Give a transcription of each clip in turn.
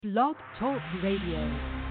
Blog Talk Radio.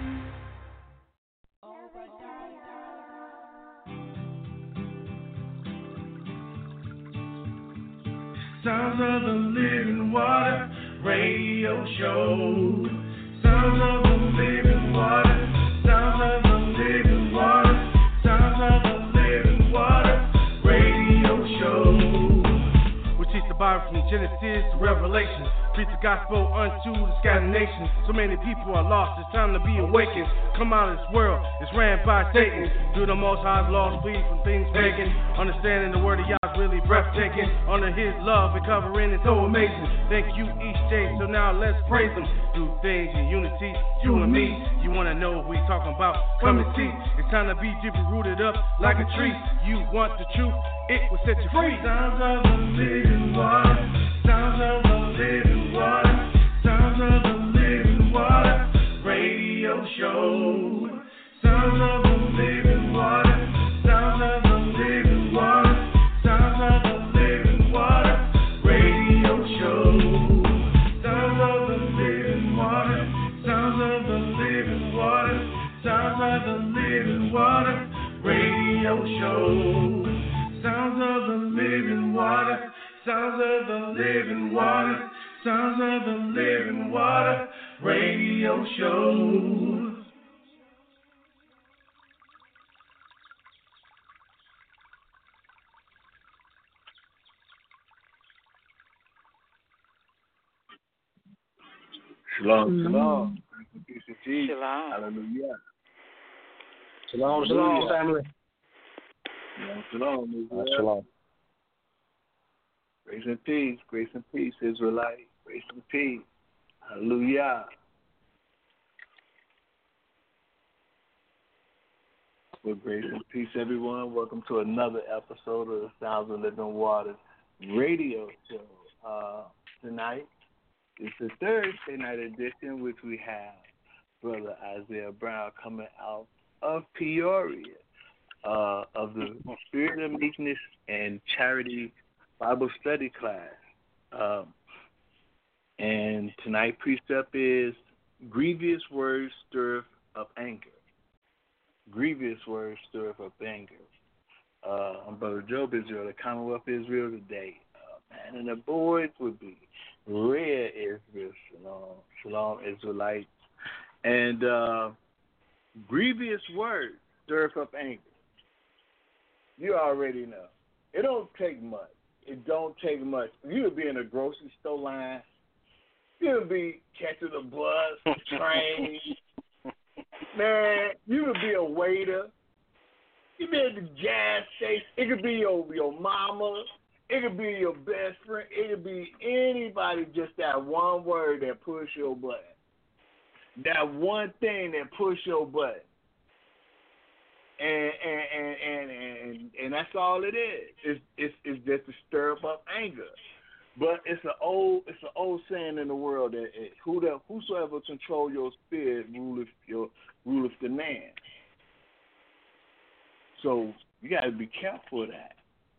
Sounds of the Living Water Radio Show. Sounds of the Living Water. Sounds of the Living Water. Sounds of the Living Water Radio Show. We teach the Bible from Genesis to Revelation. Preach the gospel unto the scattered nations. So many people are lost, it's time to be awakened. Come out of this world, it's ran by Satan. Do the most high laws, flee from things pagan. Understanding the word of Yah's really breathtaking. Under his love and covering is so amazing. Thank you each day, so now let's praise him. Do things in unity, you and me. You wanna know what we talking about? Come and see. It's time to be deeply rooted up like a tree. You want the truth, it will set you free. Sounds of the living water. Sounds of the living water. Sounds of the living water radio show. Sounds of the living water. Sounds of the living water. Sounds of the living water radio show. Sounds of the living water. Sounds of the living water. Sounds of the living water radio show. Sounds of the living water. Sounds of the living water. Sounds of the living water radio show. Shalom, shalom. Peace and peace. Shalom. Hallelujah. Shalom, shalom, family. Shalom, shalom. Israel. Shalom. Grace and peace, Israelite. Grace and peace. Hallelujah. Well, grace and peace, everyone. Welcome to another episode of the Sounds of Living Waters radio show. Tonight is the Thursday night edition, which we have Brother Isaiah Brown coming out of Peoria, of the Spirit of Meekness and Charity Bible study class. And tonight's precept is grievous words stirreth up anger. Grievous words stirreth up anger. I'm Brother Job Israel, the Commonwealth of Israel today. Man, and the boys would be Red Israel, Shalom, Shalom Israelites. And grievous words stirreth up anger. You already know. It don't take much. It don't take much. You'll be in a grocery store line. You'll be catching a bus, train. Man, you could be a waiter. You be at the gas station. It could be your mama. It could be your best friend. It could be anybody. Just that one word that push your button. That one thing that push your button. And that's all it is. It's just to stir up anger. But it's an old saying in the world that whosoever control your spirit ruleth the man. So you got to be careful of that.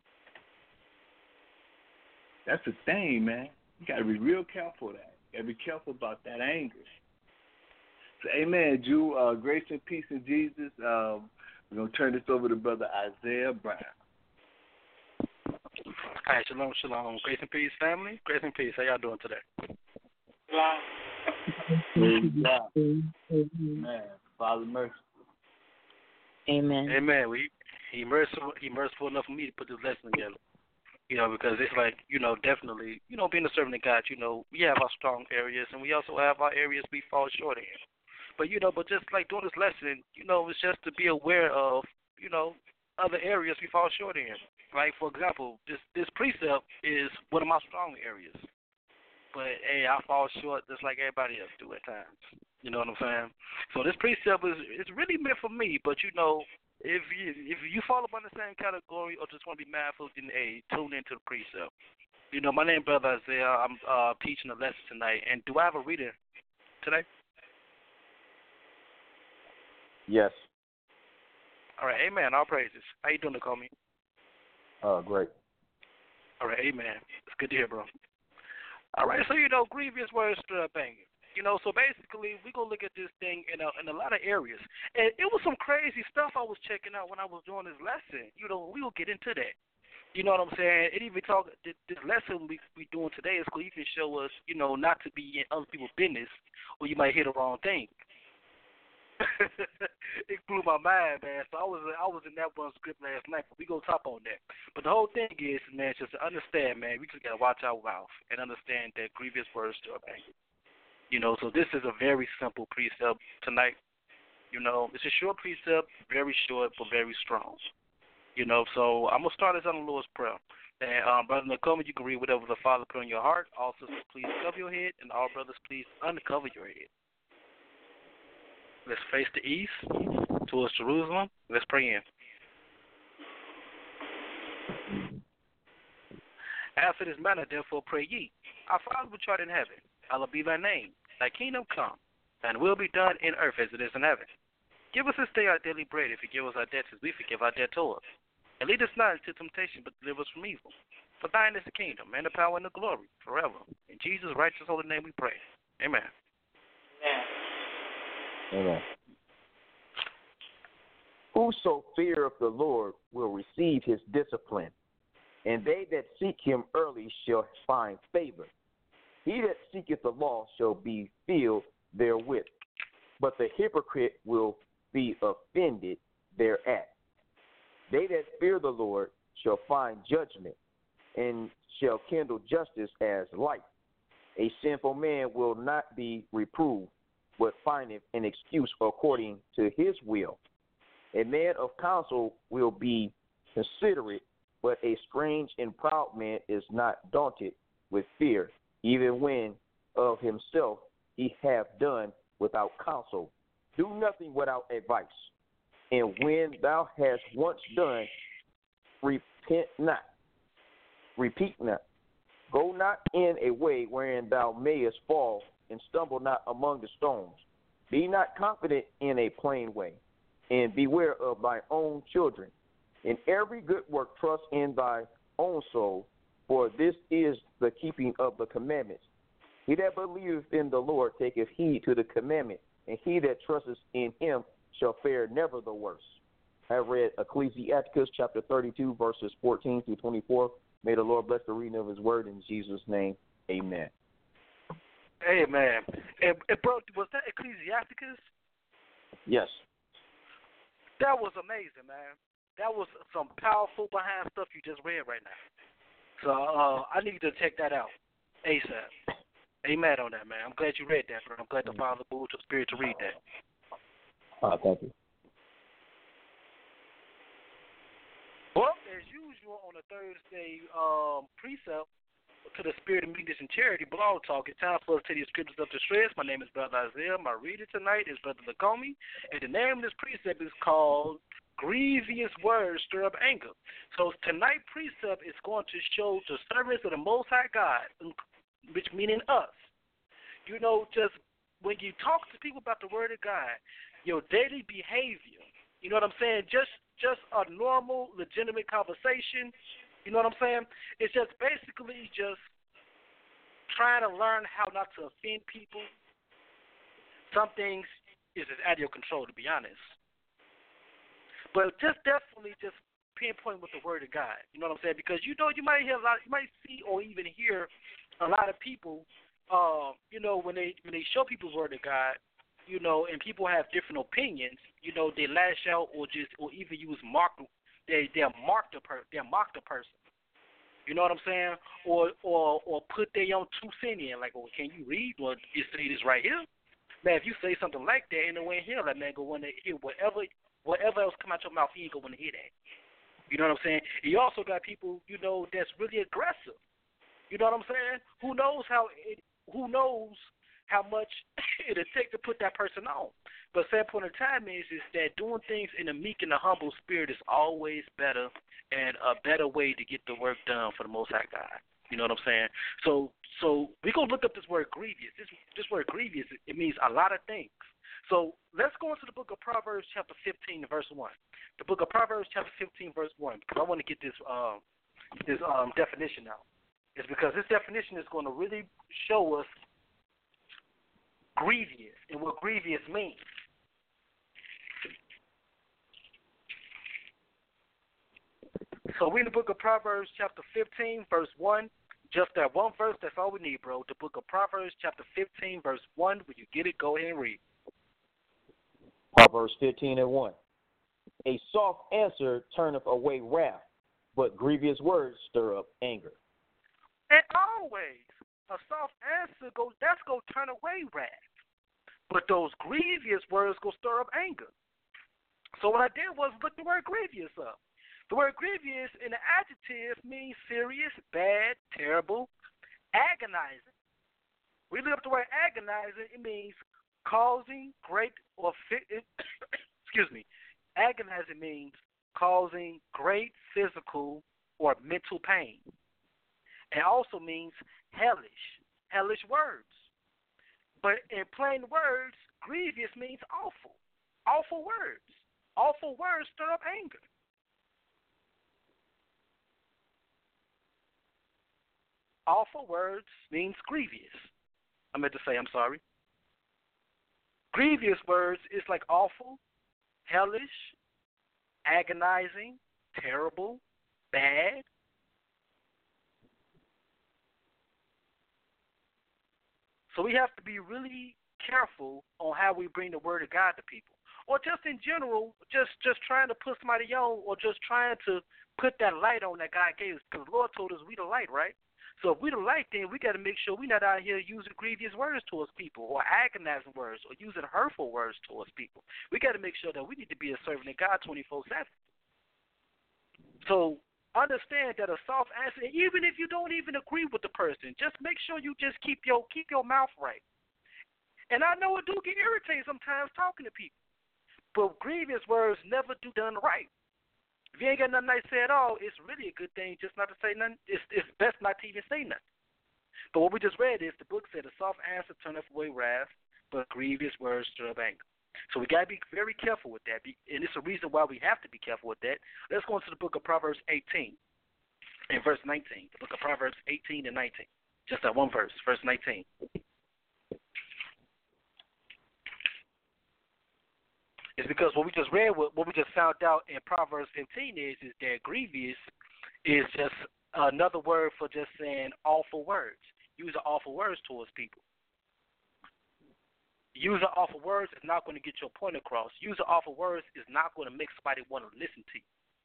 That's the thing, man. You got to be real careful of that. You got to be careful about that anger. So, amen, Jew. Grace and peace in Jesus. We're going to turn this over to Brother Isaiah Brown. All right, shalom, shalom. Grace and peace, family. Grace and peace. How y'all doing today? Man, Father merciful. Amen. Amen. He merciful enough for me to put this lesson together. Because it's like, definitely, being a servant of God, we have our strong areas and we also have our areas we fall short in. But just like doing this lesson, it's just to be aware of, other areas we fall short in. Like, for example, this precept is one of my strong areas. But, hey, I fall short just like everybody else do at times. You know what I'm saying? So this precept is really meant for me. But, if you fall up on the same category or just want to be mindful, then, hey, tune into the precept. My name is Brother Isaiah. I'm teaching a lesson tonight. And do I have a reader today? Yes. All right, amen. All praises. How you doing, Nicole? Great. All right, amen. It's good to hear, bro. All right, so grievous words stir up anger. You know, so basically, we're going to look at this thing in a lot of areas. And it was some crazy stuff I was checking out when I was doing this lesson. You know, we will get into that. You know what I'm saying? It even this lesson we doing today is cool. You can show us, you know, not to be in other people's business or you might hear the wrong thing. It blew my mind, man. So I was in that one script last night, but we go top on that. But the whole thing is, man, just to understand, man, we just got to watch our mouth and understand that grievous words to our anger. You know, so this is a very simple precept tonight. You know, it's a short precept, very short but very strong. You know, so I'm going to start this on the Lord's Prayer. And, Brother Nakoma, you can read whatever the Father put on your heart. All sisters, please cover your head, and all brothers, please uncover your head. Let's face the east, towards Jerusalem. Let's pray in. After this manner, therefore, pray ye. Our Father which art in heaven, hallowed be thy name. Thy kingdom come, and will be done in earth as it is in heaven. Give us this day our daily bread, and forgive us our debts as we forgive our debtors. And lead us not into temptation, but deliver us from evil. For thine is the kingdom, and the power, and the glory, forever. In Jesus' righteous holy name we pray. Amen. Amen. Whoso feareth the Lord will receive his discipline, and they that seek him early shall find favor. He that seeketh the law shall be filled therewith, but the hypocrite will be offended thereat. They that fear the Lord shall find judgment, and shall kindle justice as light. A sinful man will not be reproved, but findeth an excuse according to his will. A man of counsel will be considerate, but a strange and proud man is not daunted with fear, even when of himself he hath done without counsel. Do nothing without advice. And when thou hast once done, repeat not. Go not in a way wherein thou mayest fall, and stumble not among the stones. Be not confident in a plain way, and beware of thy own children. In every good work trust in thy own soul, for this is the keeping of the commandments. He that believeth in the Lord taketh heed to the commandment, and he that trusteth in him shall fare never the worse. I have read Ecclesiasticus chapter 32, verses 14 through 24. May the Lord bless the reading of his word in Jesus' name. Amen. Amen. And bro, was that Ecclesiasticus? Yes. That was amazing, man. That was some powerful behind stuff you just read right now. So I need to check that out ASAP. Amen on that, man. I'm glad you read that, bro. I'm glad the Father moved your spirit to read that. Thank you. Well, as usual on a Thursday precept to the spirit of meekness and charity, blog talk. It's time for us to take these scriptures up to shreds. My name is Brother Isaiah. My reader tonight is Brother Lacomi. And the name of this precept is called Grievous Words Stir Up Anger. So tonight's precept is going to show the servants of the Most High God, which meaning us. You know, just when you talk to people about the Word of God, your daily behavior, you know what I'm saying, just a normal, legitimate conversation, you know what I'm saying? It's just basically just trying to learn how not to offend people. Some things is just out of your control, to be honest. But just definitely just pinpoint with the Word of God. You know what I'm saying? Because you know you might hear a lot, you might see or even hear a lot of people, you know, when they show people the Word of God, you know, and people have different opinions, you know, they lash out or even use they'll mock the person. You know what I'm saying? Or put their own 2 cents in, like, well, can you read? Well, you say this right here. Man, if you say something like that, ain't no way in hell that man go want to hear whatever else come out your mouth, he ain't going to hear that. You know what I'm saying? You also got people, you know, that's really aggressive. You know what I'm saying? Who knows how much it'll take to put that person on. But sad point of time is that doing things in a meek and a humble spirit is always better and a better way to get the work done for the Most High God. You know what I'm saying? So we're going to look up this word grievous. This word grievous, it means a lot of things. So let's go into the book of Proverbs chapter 15, verse 1. The book of Proverbs chapter 15, verse 1, because I want to get this definition out. It's because this definition is going to really show us grievous and what grievous means. So we're in the book of Proverbs, chapter 15, verse 1. Just that one verse, that's all we need, bro. The book of Proverbs, chapter 15, verse 1. When you get it, go ahead and read. Proverbs 15:1. A soft answer turneth away wrath, but grievous words stir up anger. And always, a soft answer that's going to turn away wrath. But those grievous words go stir up anger. So what I did was look the word grievous up. The word grievous in the adjective means serious, bad, terrible, agonizing. We look up the word agonizing, it means causing great or excuse me. Agonizing means causing great physical or mental pain. It also means hellish words. But in plain words, grievous means awful words. Awful words stir up anger. Awful words means grievous. I meant to say, I'm sorry. Grievous words is like awful, hellish, agonizing, terrible, bad. So we have to be really careful on how we bring the word of God to people. Or just in general, just trying to put somebody on or just trying to put that light on that God gave us. Because the Lord told us we the light, right? So if we the light, then we got to make sure we're not out here using grievous words towards people or agonizing words or using hurtful words towards people. We got to make sure that we need to be a servant of God 24/7. So understand that a soft answer, even if you don't even agree with the person, just make sure you just keep your mouth right. And I know it do get irritated sometimes talking to people, but grievous words never do done right. If you ain't got nothing nice to say at all, it's really a good thing just not to say nothing. It's best not to even say nothing. But what we just read is the book said a soft answer turneth away wrath, but grievous words stir up anger. So we got to be very careful with that, and it's a reason why we have to be careful with that. Let's go into the book of Proverbs 18 and verse 19. The book of Proverbs 18 and 19. Just that one verse, verse 19. It's because what we just read, what we just found out in Proverbs 15 is that grievous is just another word for just saying awful words. Using awful words towards people. Using awful words is not going to get your point across. Using awful words is not going to make somebody want to listen to you.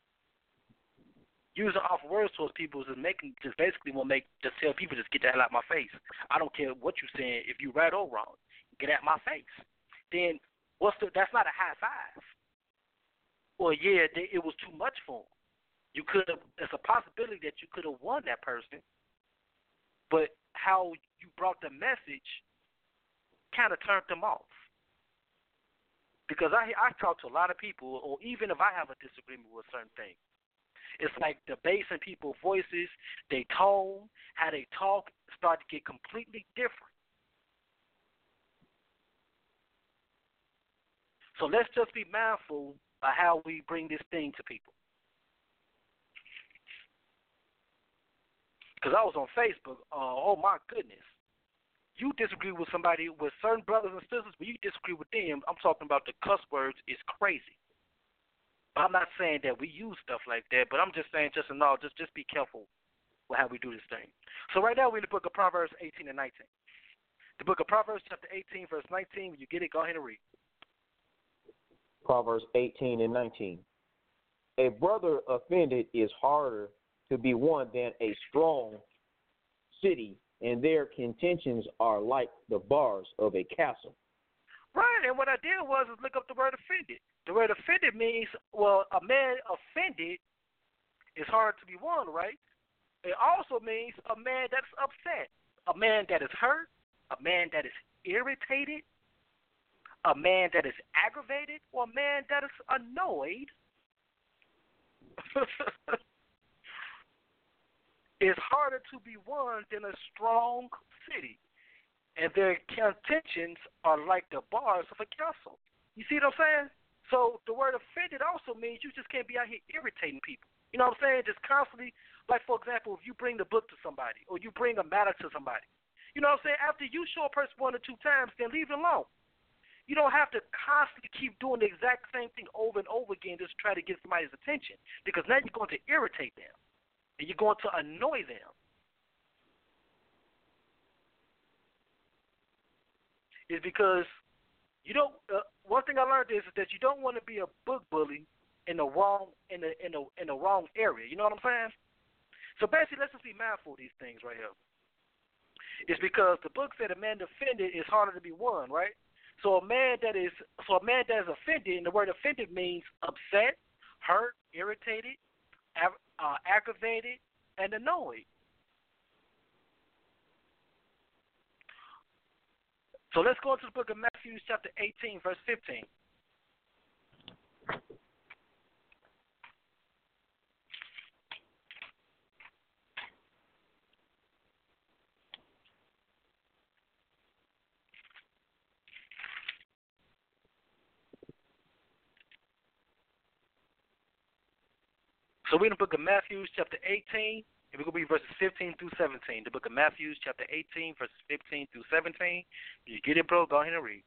Using awful words towards people is just basically will make just tell people just get the hell out of my face. I don't care what you're saying, if you're right or wrong. Get out my face. Then that's not a high five. Well, yeah, it was too much for him. You could have. It's a possibility that you could have won that person, but how you brought the message kind of turned them off. Because I talk to a lot of people, or even if I have a disagreement with certain things, it's like the bass in people's voices, their tone, how they talk, start to get completely different. So let's just be mindful of how we bring this thing to people. Because I was on Facebook, oh my goodness. You disagree with somebody, with certain brothers and sisters, but you disagree with them, I'm talking about the cuss words is crazy. But I'm not saying that we use stuff like that, but I'm just saying just be careful with how we do this thing. So right now we're in the book of Proverbs 18 and 19. The book of Proverbs chapter 18, verse 19, when you get it, go ahead and read. Proverbs 18 and 19. A brother offended is harder to be won than a strong city, and their contentions are like the bars of a castle. Right, and what I did was look up the word offended. The word offended means, well, a man offended is hard to be won, right? It also means a man that's upset, a man that is hurt, a man that is irritated, a man that is aggravated, or a man that is annoyed. Is harder to be won than a strong city, and their contentions are like the bars of a castle. You see what I'm saying? So the word offended also means you just can't be out here irritating people. You know what I'm saying? Just constantly, like for example, if you bring the book to somebody or you bring a matter to somebody, You know what I'm saying? After you show a person 1 or 2 times, then leave it alone. You don't have to constantly keep doing the exact same thing over and over again just to try to get somebody's attention, because now you're going to irritate them and you're going to annoy them. It's because you don't. One thing I learned is that you don't want to be a book bully in the wrong area. You know what I'm saying? So basically, let's just be mindful of these things right here. It's because the book said a man offended is harder to be won, right? So a man that is offended, and the word offended means upset, hurt, irritated, aggravated, and annoyed. So let's go into the book of Matthew, chapter 18, verse 15. So we're in the book of Matthew, chapter 18, and we're going to read verses 15 through 17. The book of Matthew, chapter 18, verses 15 through 17. You get it, bro? Go ahead and read.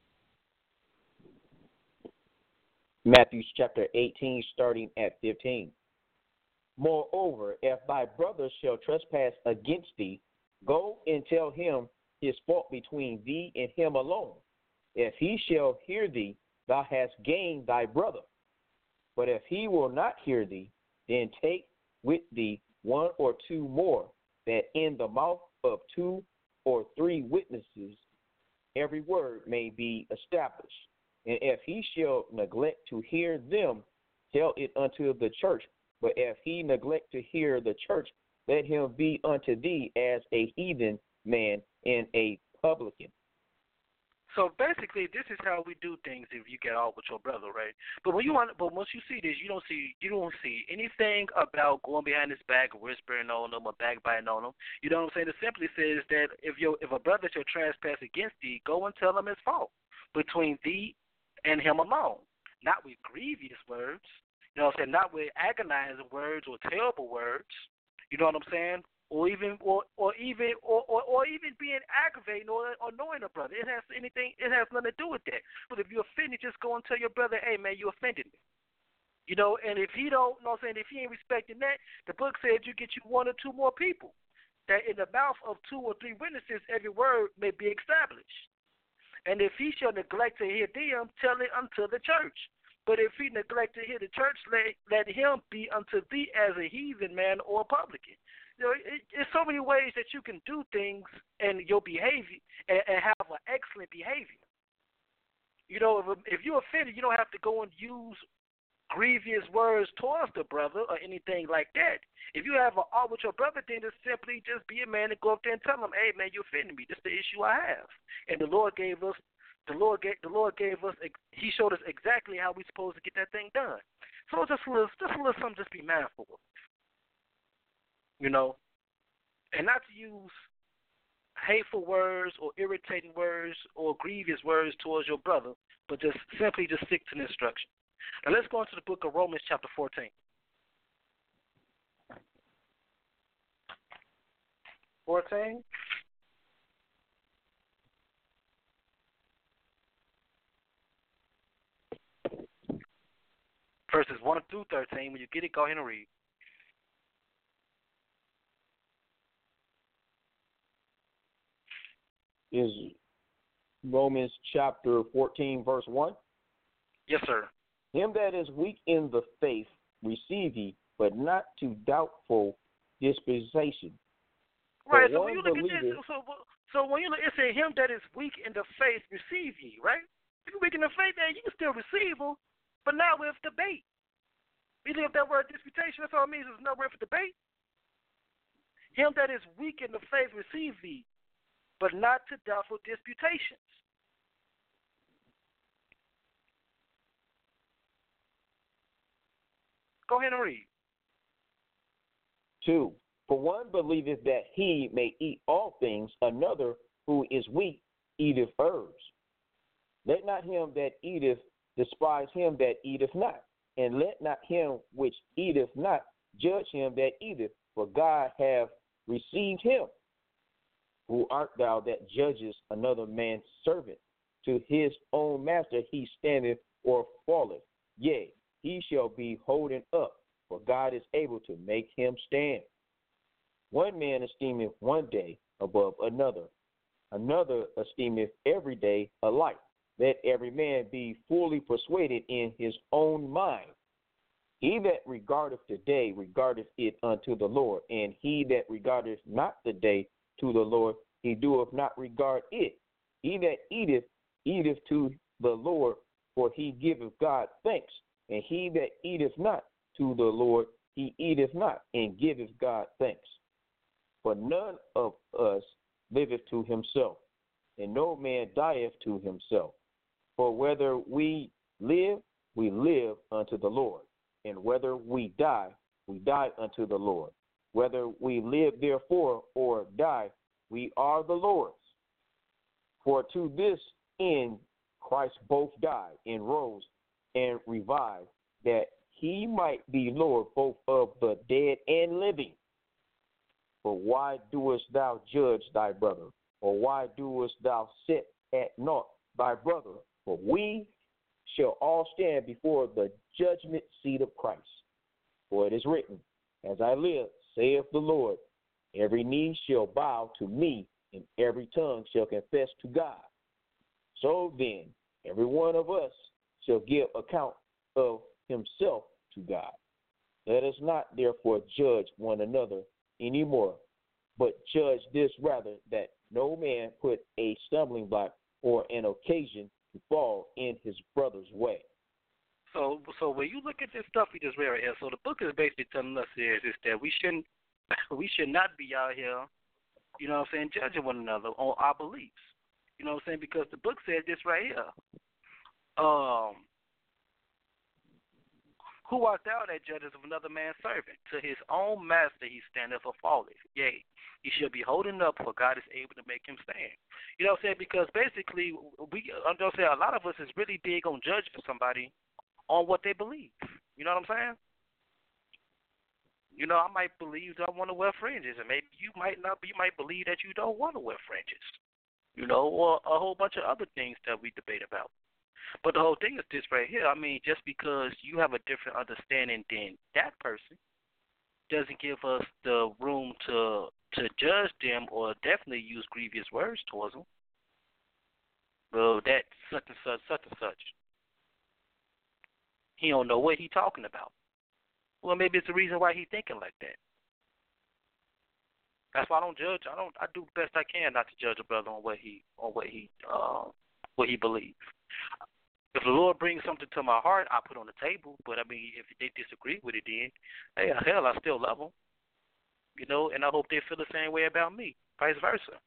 Matthew chapter 18, starting at 15. Moreover, if thy brother shall trespass against thee, go and tell him his fault between thee and him alone. If he shall hear thee, thou hast gained thy brother. But if he will not hear thee, then take with thee 1 or 2 more, that in the mouth of 2 or 3 witnesses every word may be established. And if he shall neglect to hear them, tell it unto the church. But if he neglect to hear the church, let him be unto thee as a heathen man and a publican. So basically, this is how we do things if you get out with your brother, right? But once you see this, you don't see anything about going behind his back, whispering on him, or backbiting on him. You know what I'm saying? It simply says that if a brother shall trespass against thee, go and tell him his fault between thee and him alone, not with grievous words. You know what I'm saying? Not with agonizing words or terrible words. You know what I'm saying? Or even being aggravating or annoying a brother. It has nothing to do with that. But if you're offended, just go and tell your brother, hey man, you offended me. You know, and if he don't, you know what I'm saying, if he ain't respecting that, the book says you get you 1 or 2 more people. That in the mouth of 2 or 3 witnesses, every word may be established. And if he shall neglect to hear them, tell it unto the church. But if he neglect to hear the church, let him be unto thee as a heathen man or a publican. You know, there's so many ways that you can do things and your behavior and have an excellent behavior. You know, if you're offended, you don't have to go and use grievous words towards the brother or anything like that. If you have an art with your brother, then just simply just be a man and go up there and tell him, hey man, you offended me. This is the issue I have. And the Lord gave us. He showed us exactly how we're supposed to get that thing done. So just a little something, just be mindful of. You know, and not to use hateful words or irritating words or grievous words towards your brother, but just simply stick to the instruction. Now let's go into the book of Romans chapter 14. 14. Verses 1 through 13. When you get it, go ahead and read. Is Romans chapter 14, verse 1? Yes, sir. Him that is weak in the faith receive ye, but not to doubtful dispensation. Right, so when you look at this, so when you look, it says, him that is weak in the faith receive ye, right? If you're weak in the faith, then you can still receive them, but not with debate. We leave that word disputation, that's all it means, there's no word for debate. Him that is weak in the faith receive thee, but not to doubtful disputations. Go ahead and read. 2. For one believeth that he may eat all things, another who is weak eateth herbs. Let not him that eateth despise him that eateth not, and let not him which eateth not judge him that eateth, for God hath received him. Who art thou that judgest another man's servant? To his own master he standeth or falleth. Yea, he shall be holden up, for God is able to make him stand. One man esteemeth one day above another, another esteemeth every day alike. Let every man be fully persuaded in his own mind. He that regardeth the day regardeth it unto the Lord, and he that regardeth not the day to the Lord, he doeth not regard it. He that eateth, eateth to the Lord, for he giveth God thanks. And he that eateth not to the Lord, he eateth not, and giveth God thanks. For none of us liveth to himself, and no man dieth to himself. For whether we live unto the Lord, and whether we die unto the Lord. Whether we live therefore or die, we are the Lord's. For to this end Christ both died and rose and revived, that he might be Lord both of the dead and living. For why doest thou judge thy brother? Or why doest thou set at naught thy brother? For we shall all stand before the judgment seat of Christ. For it is written, As I live, saith the Lord, every knee shall bow to me, and every tongue shall confess to God. So then, every one of us shall give account of himself to God. Let us not therefore judge one another any more, but judge this rather, that no man put a stumbling block or an occasion to fall in his brother's way. So when you look at this stuff we just read right here, so the book is basically telling us is that we should not be out here, you know what I'm saying, judging one another on our beliefs. You know what I'm saying? Because the book says this right here. Who art thou that judgest of another man's servant? To his own master he standeth or falleth. Yea, he shall be holding up, for God is able to make him stand. You know what I'm saying? Because basically, I'm going to say a lot of us is really big on judging somebody on what they believe. You know what I'm saying? You know, I might believe that I want to wear fringes, and maybe you might not. You might believe that you don't want to wear fringes. You know, or a whole bunch of other things that we debate about. But the whole thing is this right here. I mean, just because you have a different understanding than that person doesn't give us the room to judge them or definitely use grievous words towards them. Well, that's such and such, such and such. He don't know what he talking about. Well, maybe it's the reason why he thinking like that. That's why I don't judge. I do the best I can not to judge a brother on what he believes. If the Lord brings something to my heart, I put on the table. But I mean, if they disagree with it, then hey, hell, I still love them. You know, and I hope they feel the same way about me, vice versa.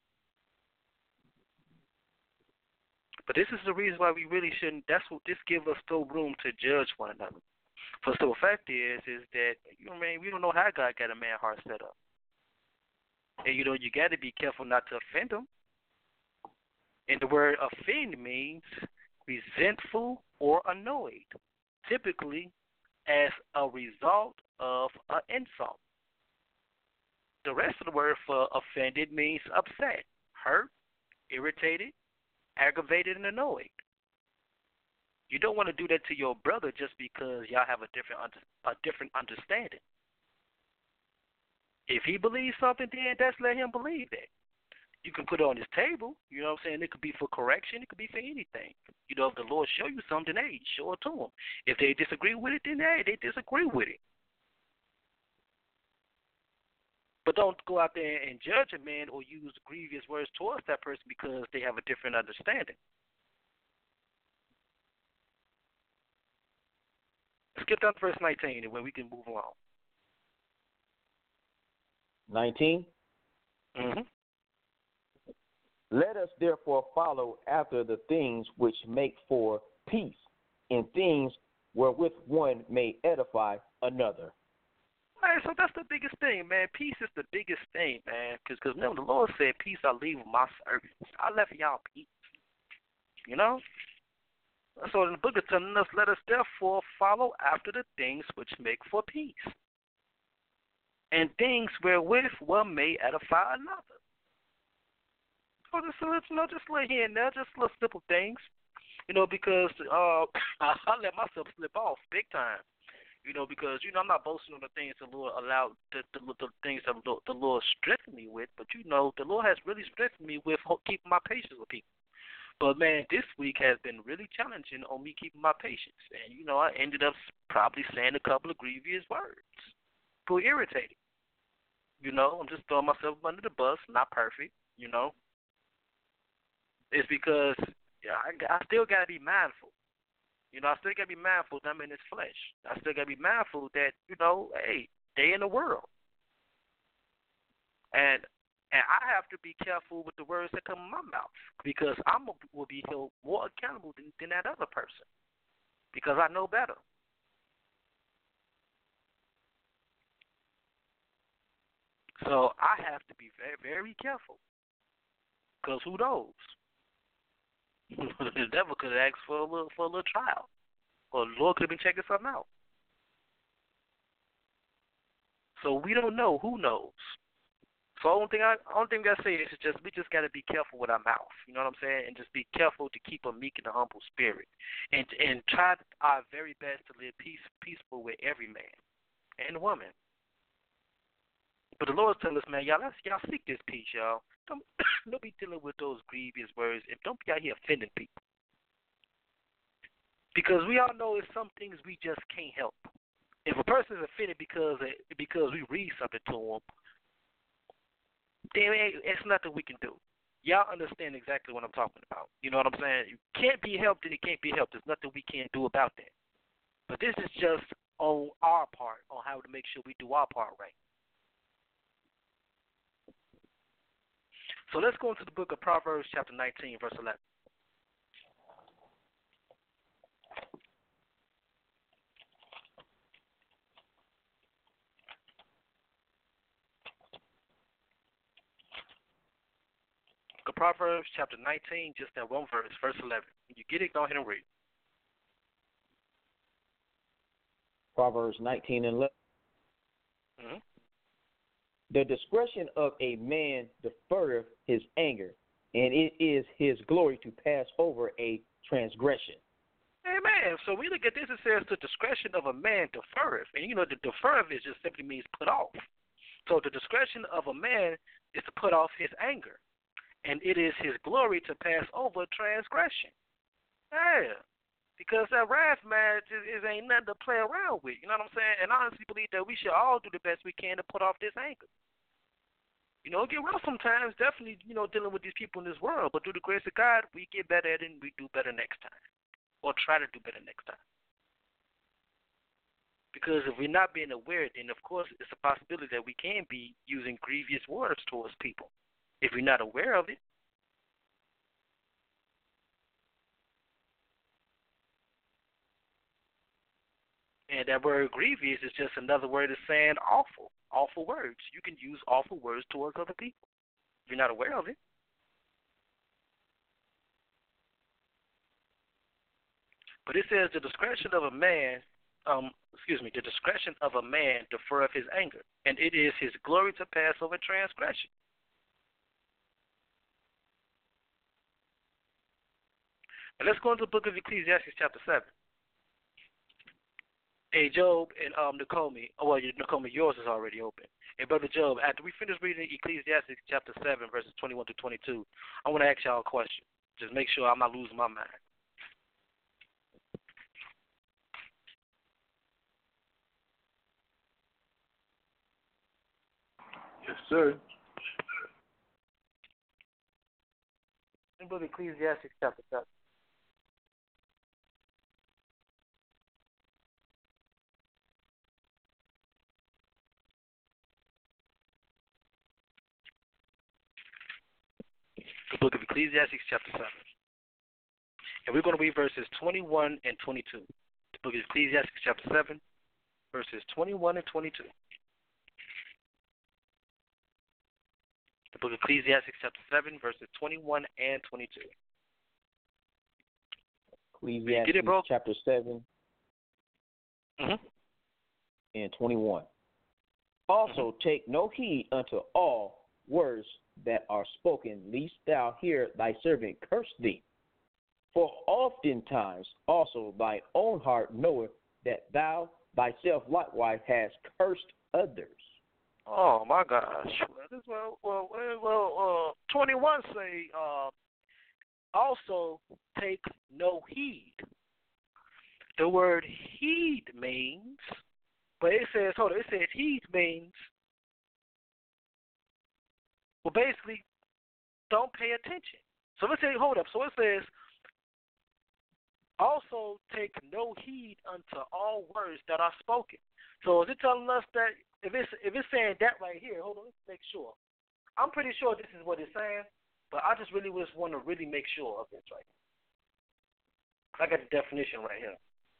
But this is the reason why we really shouldn't. That's what this gives us no room to judge one another. For the fact is that you know, man, we don't know how God got a man's heart set up, and you know, you got to be careful not to offend him. And the word offend means resentful or annoyed, typically as a result of an insult. The rest of the word for offended means upset, hurt, irritated, aggravated, and annoyed. You don't want to do that to your brother just because y'all have a different understanding. If he believes something, then that's let him believe that. You can put it on his table, you know what I'm saying? It could be for correction, it could be for anything. You know, if the Lord show you something, hey, show it to him. If they disagree with it, then hey, they disagree with it. But don't go out there and judge a man or use grievous words towards that person because they have a different understanding. Skip down to verse 19 and when we can move along. 19? Mm-hmm. Let us therefore follow after the things which make for peace, and things wherewith one may edify another. All right, so that's the biggest thing, man. Peace is the biggest thing, man. Because remember, the Lord said, peace I leave with my servants. I left y'all peace. You know? So in the book is telling us, let us therefore follow after the things which make for peace, and things wherewith one may edify another. Well, just a little here and there, just little simple things. Because I let myself slip off big time. Because I'm not boasting on the things the Lord allowed, the things that the Lord strengthened me with, but the Lord has really strengthened me with keeping my patience with people. But man, this week has been really challenging on me keeping my patience, and I ended up probably saying a couple of grievous words. Feel irritated. I'm just throwing myself under the bus. Not perfect. It's because I still gotta be mindful. I still got to be mindful that I'm in this flesh. I still got to be mindful that, hey, they in the world. And I have to be careful with the words that come in my mouth because will be held more accountable than that other person because I know better. So I have to be very, very careful because who knows? The devil could have asked for a little trial, or the Lord could have been checking something out. So we don't know. Who knows? So the only thing we gotta say is we just gotta be careful with our mouth. You know what I'm saying? And just be careful to keep a meek and a humble spirit, and try our very best to live peaceful with every man and woman. But the Lord's telling us, man, y'all seek this peace, y'all. Don't be dealing with those grievous words, and don't be out here offending people. Because we all know it's some things we just can't help. If a person is offended because we read something to them, then it's nothing we can do. Y'all understand exactly what I'm talking about. You know what I'm saying? It can't be helped, and it can't be helped. There's nothing we can do about that. But this is just on our part, on how to make sure we do our part right. So let's go into the book of Proverbs, chapter 19, verse 11. The Proverbs, chapter 19, just that one verse, verse 11. When you get it, go ahead and read. Proverbs 19 and 11. Mm-hmm. The discretion of a man deferreth his anger, and it is his glory to pass over a transgression. Amen. So we look at this, it says the discretion of a man deferreth. And the deferreth just simply means put off. So the discretion of a man is to put off his anger, and it is his glory to pass over transgression. Yeah. Because that wrath, man, is ain't nothing to play around with. You know what I'm saying? And I honestly believe that we should all do the best we can to put off this anger. It get rough sometimes, definitely, dealing with these people in this world. But through the grace of God, we get better at it and we do better next time. Or try to do better next time. Because if we're not being aware, then, of course, it's a possibility that we can be using grievous words towards people if we're not aware of it. And that word grievous is just another word of saying awful words. You can use awful words towards other people if you're not aware of it. But it says the discretion of a man, the discretion of a man deferreth his anger, and it is his glory to pass over transgression. And let's go into the book of Ecclesiastes, chapter 7. Hey, Job and Nakomi, Nakomi, yours is already open. And Brother Job, after we finish reading Ecclesiastes chapter 7, verses 21 to 22, I want to ask y'all a question. Just make sure I'm not losing my mind. Yes, sir. In book of Ecclesiastes chapter 7. The book of Ecclesiastes chapter 7. And we're going to read verses 21 and 22. The book of Ecclesiastes chapter 7, verses 21 and 22. The book of Ecclesiastes chapter 7, verses 21 and 22. Ecclesiastes chapter 7 and 21. Also take no heed unto all words that are spoken, lest thou hear thy servant curse thee. For oftentimes also thy own heart knoweth that thou thyself likewise hast cursed others. Oh my gosh. 21 say, also take no heed. The word heed means, but it says, it says heed means, well, basically, don't pay attention. So let's say, so it says, also take no heed unto all words that are spoken. So is it telling us that, if it's saying that right here, hold on, let's make sure. I'm pretty sure this is what it's saying, but I just want to really make sure of this right here. I got the definition right here.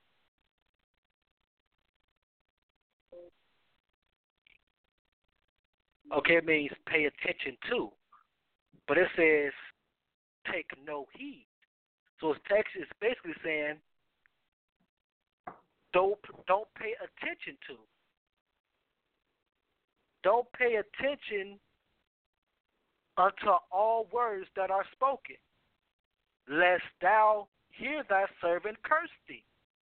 Okay, it means pay attention to, but it says take no heed. So its text is basically saying don't pay attention to. Don't pay attention unto all words that are spoken, lest thou hear thy servant curse thee.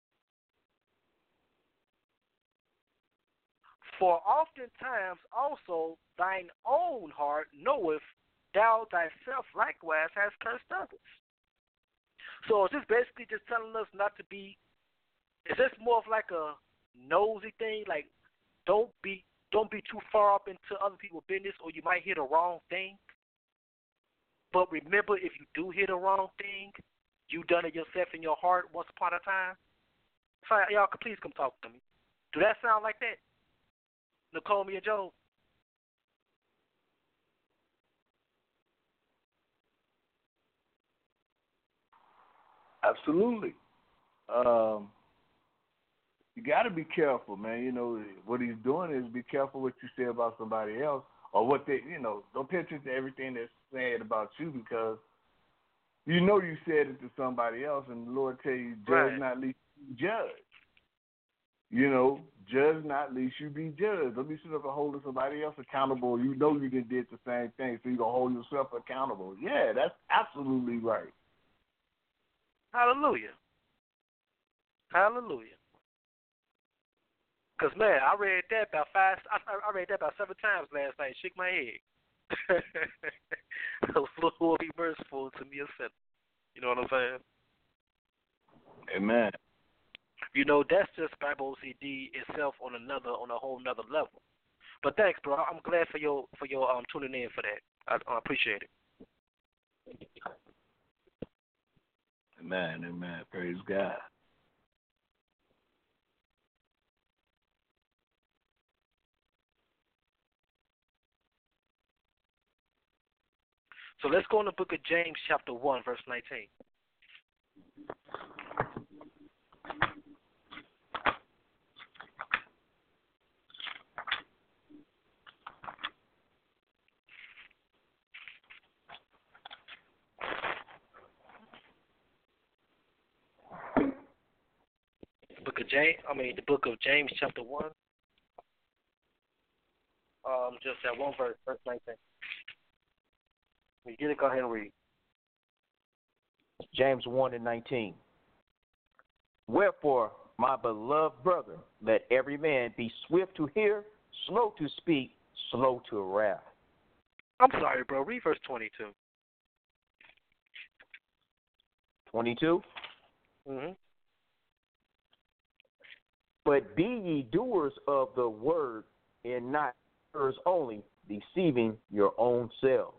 For oftentimes also thine own heart knoweth thou thyself likewise hast cursed others. So is this basically just telling us not to be, is this more of like a nosy thing? Like don't be too far up into other people's business or you might hear the wrong thing. But remember, if you do hear the wrong thing, you done it yourself in your heart once upon a time. So y'all please come talk to me. Do that sound like that? Nicole, me, and Joe? Absolutely. You got to be careful, man. You know, what he's doing is be careful what you say about somebody else or what they, don't pay attention to everything that's said about you because you know you said it to somebody else and the Lord tell you, judge not lest you be judged. Judge not lest you be judged. Don't be sitting up and holding somebody else accountable. You know you did the same thing, so you're going to hold yourself accountable. Yeah, that's absolutely right. Hallelujah. Hallelujah. Because, man, I read that about I read that about 7 times last night. Shook my head. The Lord be merciful to me a sinner. You know what I'm saying? Amen. That's just Bible OCD itself on a whole nother level. But thanks, bro. I'm glad for your tuning in for that. I appreciate it. Amen. Amen. Praise God. So let's go in the book of James, chapter 1, verse 19. The book of James, chapter 1. Just that one verse 19. You get it, go ahead and read. James 1:19. Wherefore, my beloved brother, let every man be swift to hear, slow to speak, slow to wrath. I'm sorry, bro. Read verse 22. 22? Mm-hmm. But be ye doers of the word, and not hearers only, deceiving your own selves.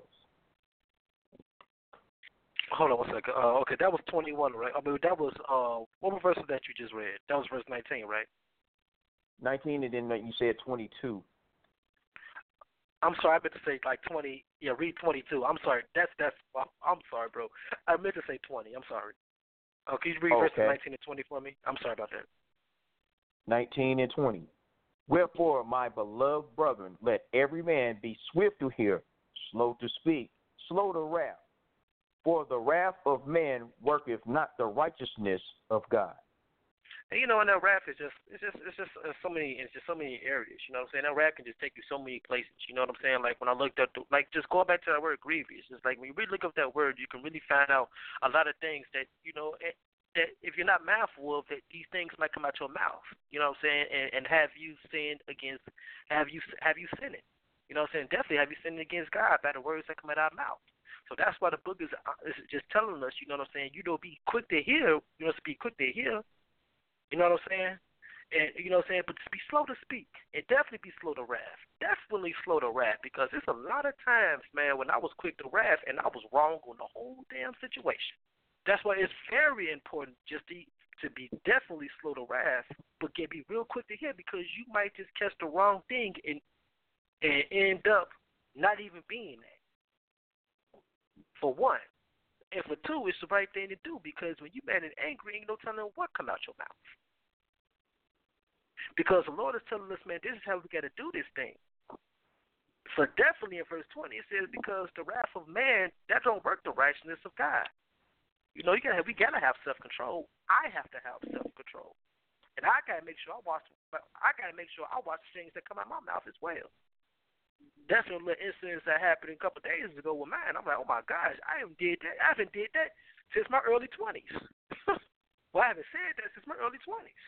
Hold on one second. Okay, that was 21, right? That was, what verse was that you just read? That was verse 19, right? 19, and then you said 22. I'm sorry, I meant to say like 20. Yeah, read 22. I'm sorry. I'm sorry, bro. I meant to say 20. I'm sorry. Can you read verses 19 and 20 for me? I'm sorry about that. 19 and 20. Wherefore, my beloved brethren, let every man be swift to hear, slow to speak, slow to wrath. For the wrath of man worketh not the righteousness of God. And and that wrath is it's just so many areas. You know what I'm saying? That wrath can just take you so many places. You know what I'm saying? Like when I looked up, just going back to that word grievous. It's like when you really look up that word, you can really find out a lot of things that that if you're not mindful of, that these things might come out your mouth. You know what I'm saying? And have you sinned against? Have you sinned? You know what I'm saying? Definitely have you sinned against God by the words that come out of our mouth. So that's why the book is just telling us. You know what I'm saying? Be quick to hear. Be quick to hear. You know what I'm saying? And you know what I'm saying? But just be slow to speak. And definitely be slow to wrath. Definitely slow to wrath, because there's a lot of times, man, when I was quick to wrath and I was wrong on the whole damn situation. That's why it's very important just to be definitely slow to wrath, but be real quick to hear, because you might just catch the wrong thing and end up not even being that. For one. And for two, it's the right thing to do, because when you're mad and angry, ain't no telling what come out your mouth. Because the Lord is telling us, man, this is how we got to do this thing. So definitely in verse 20, it says, because the wrath of man, that don't work the righteousness of God. We got to have self-control. I have to have self-control. And I got to make sure I watch the things that come out of my mouth as well. That's a little incident that happened a couple of days ago with mine. I'm like, oh my gosh, I haven't did that since my early 20s. Well, I haven't said that since my early 20s.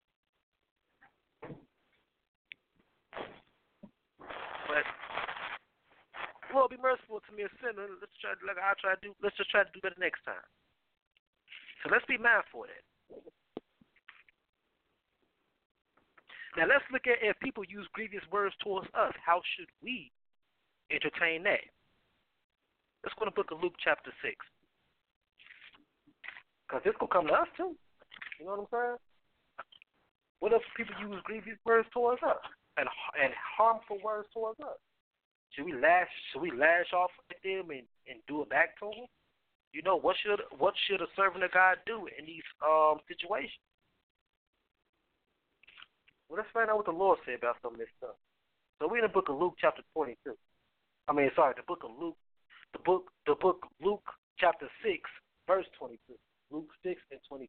But Lord, be merciful to me, a sinner. Let's just try to do better next time. So let's be mindful of that. Now let's look at, if people use grievous words towards us, how should we entertain that? Let's go to the book of Luke chapter 6. Because this will come to us too. You know what I'm saying? What if people use grievous words towards us and harmful words towards us? Should we lash off at them and do it back to them? What should a servant of God do in these situations? Well, let's find out what the Lord said about some of this stuff. So we're in the book of Luke chapter 22. The book of Luke. The book Luke chapter 6, verse 22. Luke 6 and 22.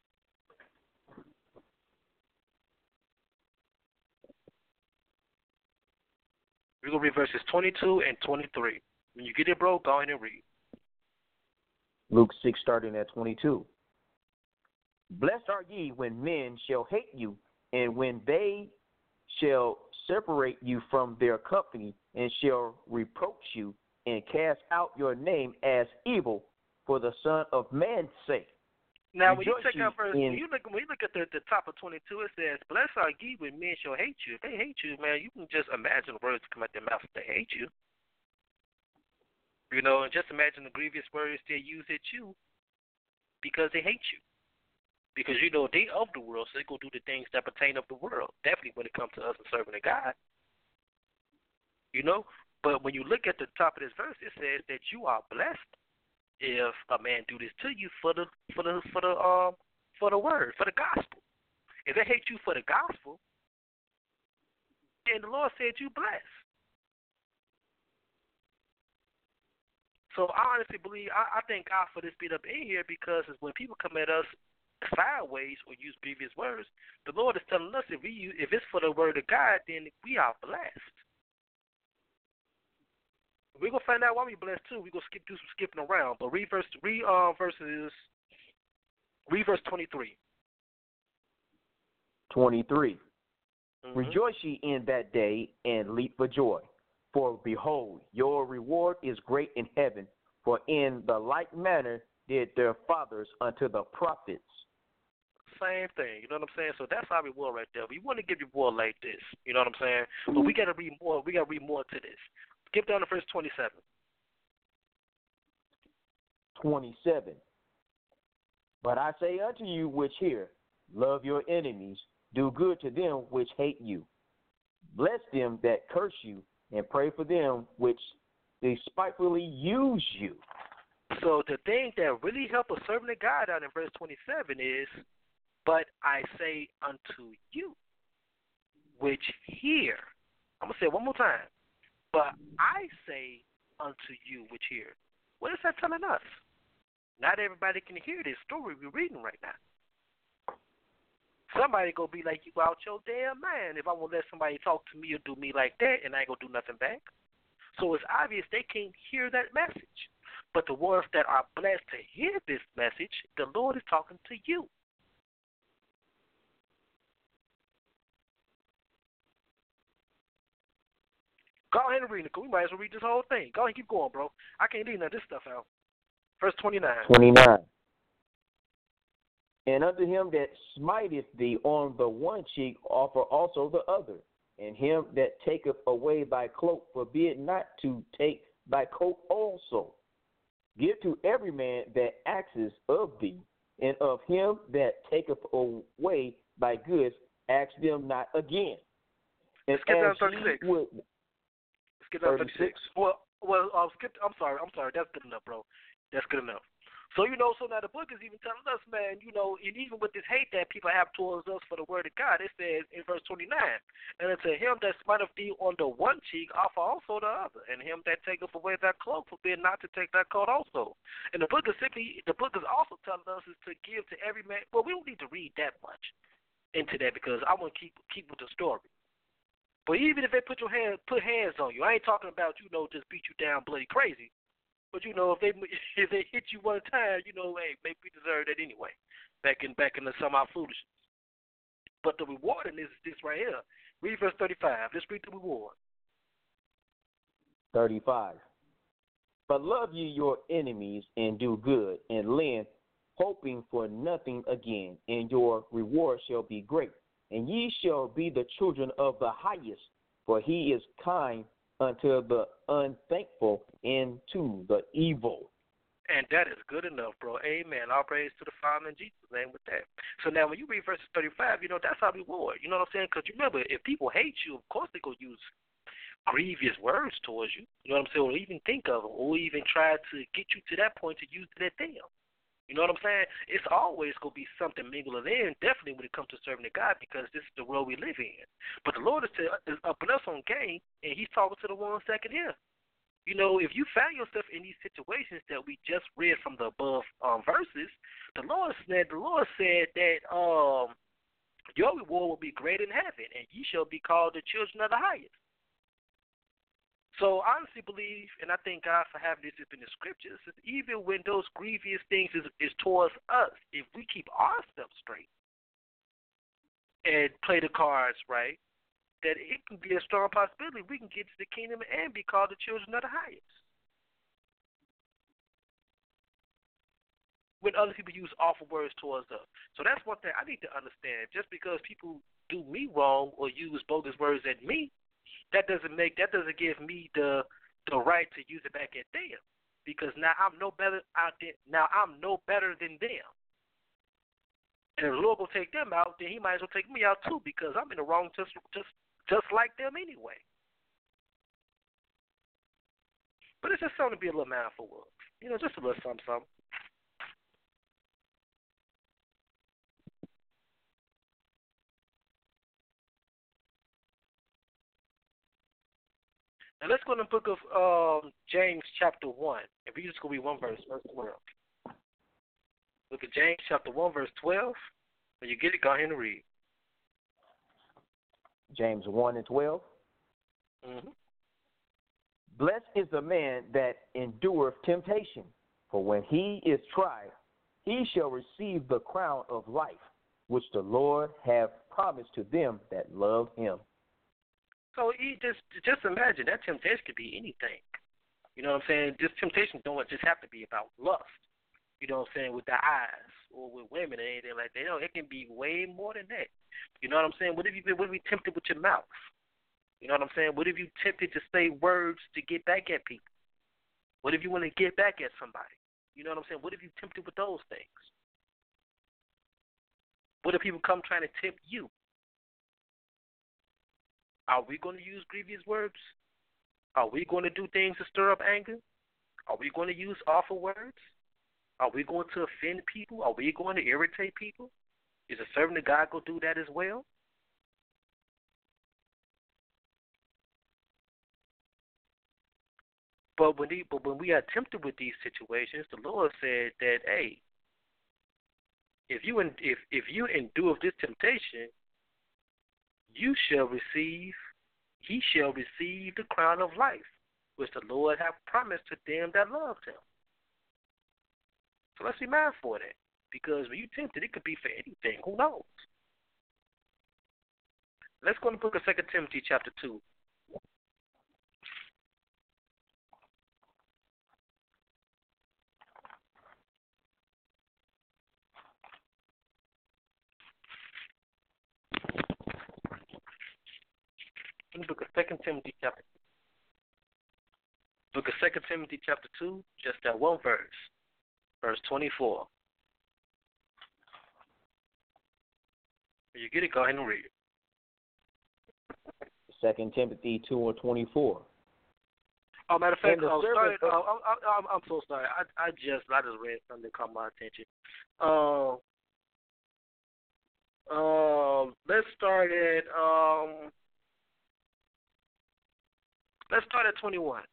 We're going to read verses 22 and 23. When you get it, bro, go ahead and read. Luke 6, starting at 22. Blessed are ye when men shall hate you, and when they shall separate you from their company, and shall reproach you, and cast out your name as evil for the Son of Man's sake. Now, when you check out verse, when you look at the top of 22, it says, "Blessed are ye when men shall hate you." If they hate you, man, you can just imagine the words come out their mouth if they hate you. And just imagine the grievous words they use at you because they hate you. Because, they of the world, so they go do the things that pertain of the world. Definitely when it comes to us and serving God. But when you look at the top of this verse, it says that you are blessed if a man do this to you for the word, for the gospel. If they hate you for the gospel, then the Lord said you blessed. So I honestly believe, I thank God for this beat up in here, because when people come at us sideways or use grievous words, the Lord is telling us if it's for the word of God, then we are blessed. We're gonna find out why we blessed too. We're gonna do some skipping around, but read verse 23. 23. Mm-hmm. Rejoice ye in that day, and leap for joy. For behold, your reward is great in heaven. For in the like manner did their fathers unto the prophets. Same thing, you know what I'm saying? So that's our reward right there. We want to give you reward like this, you know what I'm saying? But we got to read more. We got to read more to this. Skip down to verse 27. 27. But I say unto you which hear, love your enemies, do good to them which hate you, bless them that curse you, and pray for them which despitefully use you. So the thing that really help a servant of God out in verse 27 is, but I say unto you which hear. I'm going to say it one more time. But I say unto you which hear. What is that telling us? Not everybody can hear this story we're reading right now. somebody gonna be like, you out your damn mind if I won't let somebody talk to me or do me like that, and I ain't gonna do nothing back. So it's obvious they can't hear that message. But the ones that are blessed to hear this message, the Lord is talking to you. Go ahead and read it. We might as well read this whole thing. Go ahead and keep going, bro. I can't leave none of this stuff out. Verse 29. 29. And unto him that smiteth thee on the one cheek offer also the other. And him that taketh away thy cloak forbid not to take thy coat also. Give to every man that asketh of thee, and of him that taketh away thy goods, ask them not again. And skip down 36. Skip down 36. 36. Skip. I'm sorry. That's good enough, bro. That's good enough. So, so now the book is even telling us, man, and even with this hate that people have towards us for the word of God, it says in verse 29, and unto him that smiteth thee on the one cheek, offer also the other, and him that taketh away thy cloak, forbid not to take thy coat also. And the book is also telling us is to give to every man. Well, we don't need to read that much into that because I want to keep with the story. But even if they put hands on you, I ain't talking about, just beat you down bloody crazy. But if they hit you one time, hey, maybe we deserve that anyway. Back in some of our foolishness. But the reward in this is this right here. Read verse 35. Let's read the reward. 35. But love ye your enemies and do good and lend, hoping for nothing again, and your reward shall be great. And ye shall be the children of the highest, for he is kind unto the unthankful and to the evil. And that is good enough, bro. Amen. All praise to the Father in Jesus' name with that. So now when you read verses 35, that's our reward. You know what I'm saying? Because remember, if people hate you, of course they're going to use grievous words towards you. You know what I'm saying? Or even think of them, or even try to get you to that point to use it at them. You know what I'm saying? It's always going to be something mingling in, definitely when it comes to serving to God, because this is the world we live in. But the Lord is upping us on game, and he's talking to the ones that can hear. If you find yourself in these situations that we just read from the above verses, the Lord said that your reward will be great in heaven, and ye shall be called the children of the highest. So I honestly believe, and I thank God for having this in the scriptures, that even when those grievous things is towards us, if we keep ourselves straight and play the cards right, that it can be a strong possibility we can get to the kingdom and be called the children of the highest. When other people use awful words towards us. So that's one thing I need to understand. Just because people do me wrong or use bogus words at me, that doesn't give me the right to use it back at them, because now I'm no better than them. And if the Lord will take them out, then he might as well take me out too, because I'm in the wrong just like them anyway. But it's just something to be a little mindful of. Just a little something. Now let's go to the book of James chapter 1. And we're just going to read one verse 12. Look at James chapter 1, verse 12. When you get it, go ahead and read. James 1 and 12. Mm-hmm. Blessed is the man that endureth temptation, for when he is tried, he shall receive the crown of life, which the Lord hath promised to them that love him. So just imagine that temptation could be anything. You know what I'm saying? This temptation don't just have to be about lust. You know what I'm saying? With the eyes or with women or anything like that. It can be way more than that. You know what I'm saying? What if you tempted with your mouth? You know what I'm saying? What if you tempted to say words to get back at people? What if you want to get back at somebody? You know what I'm saying? What if you tempted with those things? What if people come trying to tempt you? Are we going to use grievous words? Are we going to do things to stir up anger? Are we going to use awful words? Are we going to offend people? Are we going to irritate people? Is a servant of God going to do that as well? But when we are tempted with these situations, the Lord said that, hey, if you endure this temptation, he shall receive the crown of life, which the Lord hath promised to them that love him. So let's be mindful of that. Because when you're tempted, it could be for anything. Who knows? Let's go to the book of 2 Timothy chapter 2. In the book of 2 Timothy chapter 2, just that one verse 24. When you get it, go ahead and read it. 2 Timothy 2:24. Oh, matter of fact, I'm so sorry. I just read something that caught my attention. Let's start at 21.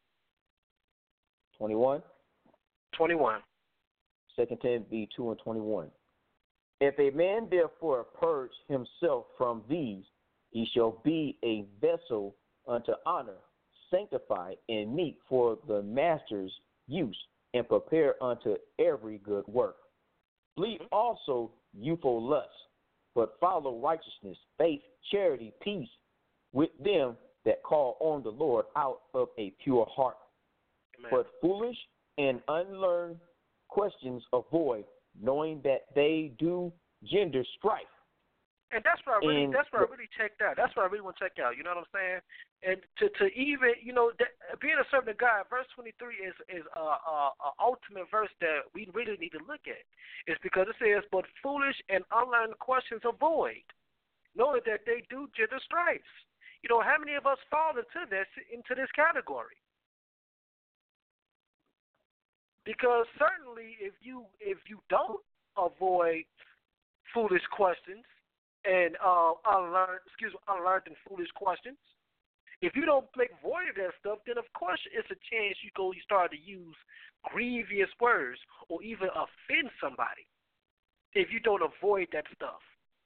21? 21. 2 Timothy 2:21. If a man therefore purge himself from these, he shall be a vessel unto honor, sanctified and meet for the master's use, and prepared unto every good work. Flee also youthful lusts, but follow righteousness, faith, charity, peace with them that call on the Lord out of a pure heart. Amen. But foolish and unlearned questions avoid, knowing that they do gender strife. And that's where I really checked out. That's where I really want to check out. You know what I'm saying? And to even, being a servant of God, verse 23 is a ultimate verse that we really need to look at. It's because it says, but foolish and unlearned questions avoid, knowing that they do gender strife. How many of us fall into this category? Because certainly if you don't avoid foolish questions and unlearned and foolish questions, if you don't make void of that stuff, then of course it's a chance you start to use grievous words or even offend somebody if you don't avoid that stuff.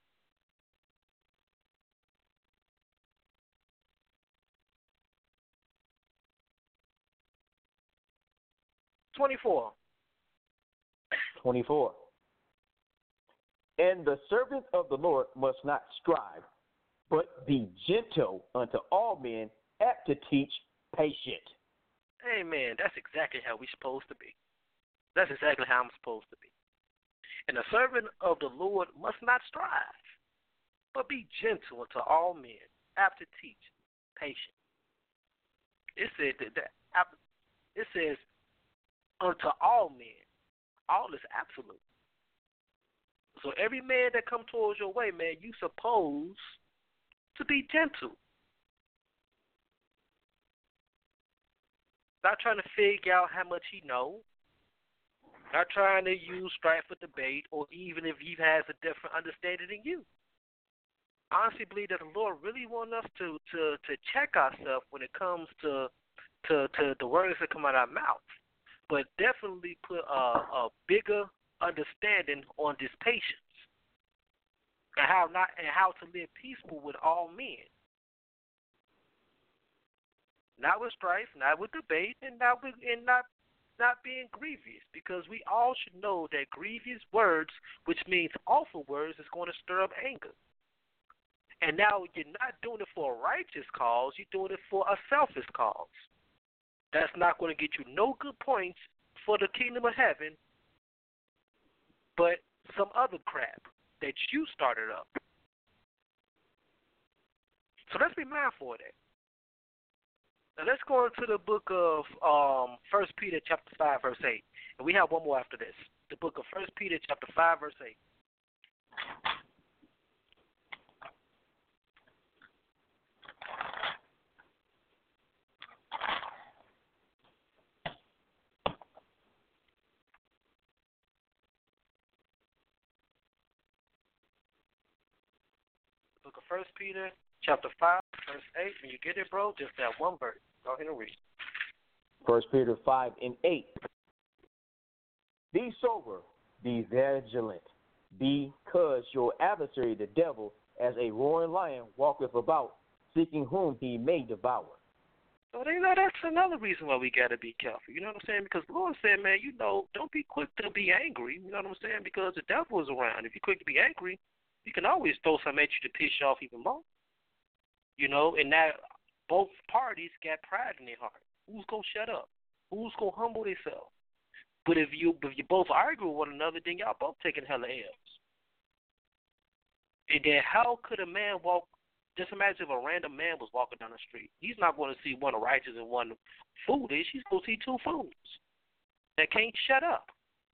Twenty-four. And the servant of the Lord must not strive, but be gentle unto all men, apt to teach, patient. Amen. That's exactly how we're supposed to be. That's exactly how I'm supposed to be. And the servant of the Lord must not strive, but be gentle unto all men, apt to teach, patient. It says unto all men. All is absolute. So every man that comes towards your way, man, you supposed to be gentle. Not trying to figure out how much he knows. Not trying to use strife for debate, or even if he has a different understanding than you. I honestly believe that the Lord really wants us to check ourselves when it comes to the words that come out of our mouth, but definitely put a bigger understanding on this patience and how to live peaceful with all men, not with strife, not with debate, and not being grievous, because we all should know that grievous words, which means awful words, is going to stir up anger. And now you're not doing it for a righteous cause, you're doing it for a selfish cause. That's not going to get you no good points for the kingdom of heaven, but some other crap that you started up. So let's be mindful of that. Now let's go into the book of 1 Peter chapter 5, verse 8. And we have one more after this. The book of 1 Peter chapter 5, verse 8. Book of 1 Peter chapter 5, verse 8. When you get it, bro, just that one verse. Go ahead and read. 1 Peter 5:8. Be sober, be vigilant, because your adversary, the devil, as a roaring lion, walketh about, seeking whom he may devour. So that's another reason why we got to be careful. You know what I'm saying? Because the Lord said, man, don't be quick to be angry. You know what I'm saying? Because the devil is around. If you're quick to be angry, you can always throw something at you to piss you off even more. And that both parties got pride in their heart. Who's going to shut up? Who's going to humble themselves? But if you both argue with one another, then y'all both taking hella L's. And then how could a man walk? Just imagine if a random man was walking down the street. He's not going to see one righteous and one foolish. He's going to see two fools that can't shut up.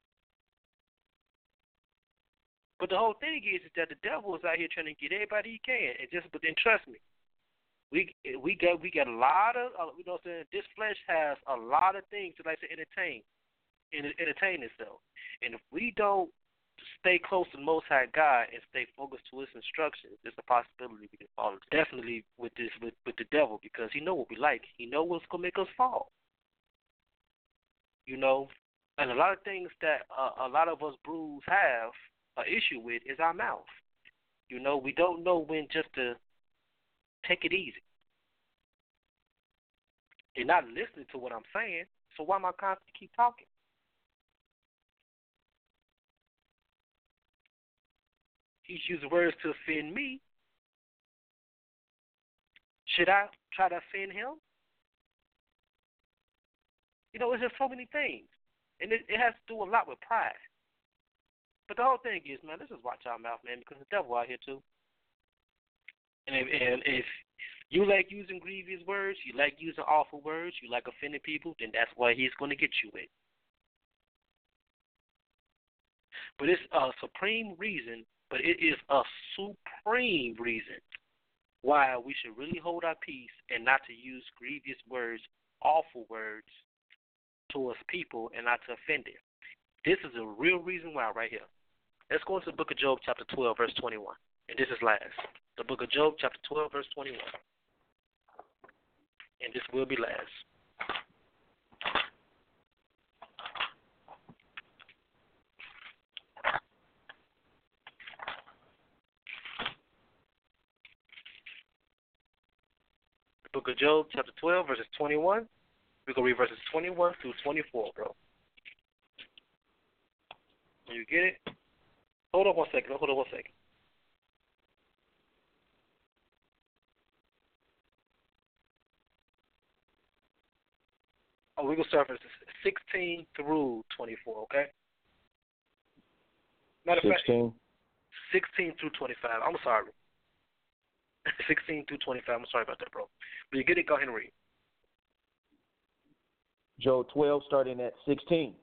But the whole thing is that the devil is out here trying to get everybody he can. But then trust me, we got a lot of you know what I'm saying. This flesh has a lot of things to like to entertain itself. And if we don't stay close to the Most High God and stay focused to His instructions, there's a possibility we can fall. Definitely with the devil, because he know what we like. He know what's gonna make us fall. And a lot of things that a lot of us brews have an issue with is our mouth. We don't know when just to take it easy. They're not listening to what I'm saying, so why am I constantly keep talking? He's using words to offend me. Should I try to offend him? It's just so many things. And it has to do a lot with pride. But the whole thing is, man, let's just watch our mouth, man, because the devil out here too. And if you like using grievous words, you like using awful words, you like offending people, then that's why he's going to get you with. But it's a supreme reason. But it is a supreme reason why we should really hold our peace and not to use grievous words, awful words towards people and not to offend them. This is a real reason why right here. Let's go into the book of Job, chapter 12, verse 21. And this is last. The book of Job, chapter 12, verse 21. And this will be last. Book of Job, chapter 12, verses 21. We're going to read verses 21 through 24, bro. You get it? Hold on one second. We're going to start verses 16 through 24, okay? Matter of fact, 16 through 25. I'm sorry. 16 through 25. I'm sorry about that, bro. But you get it? Go ahead and read. Job 12, starting at 16.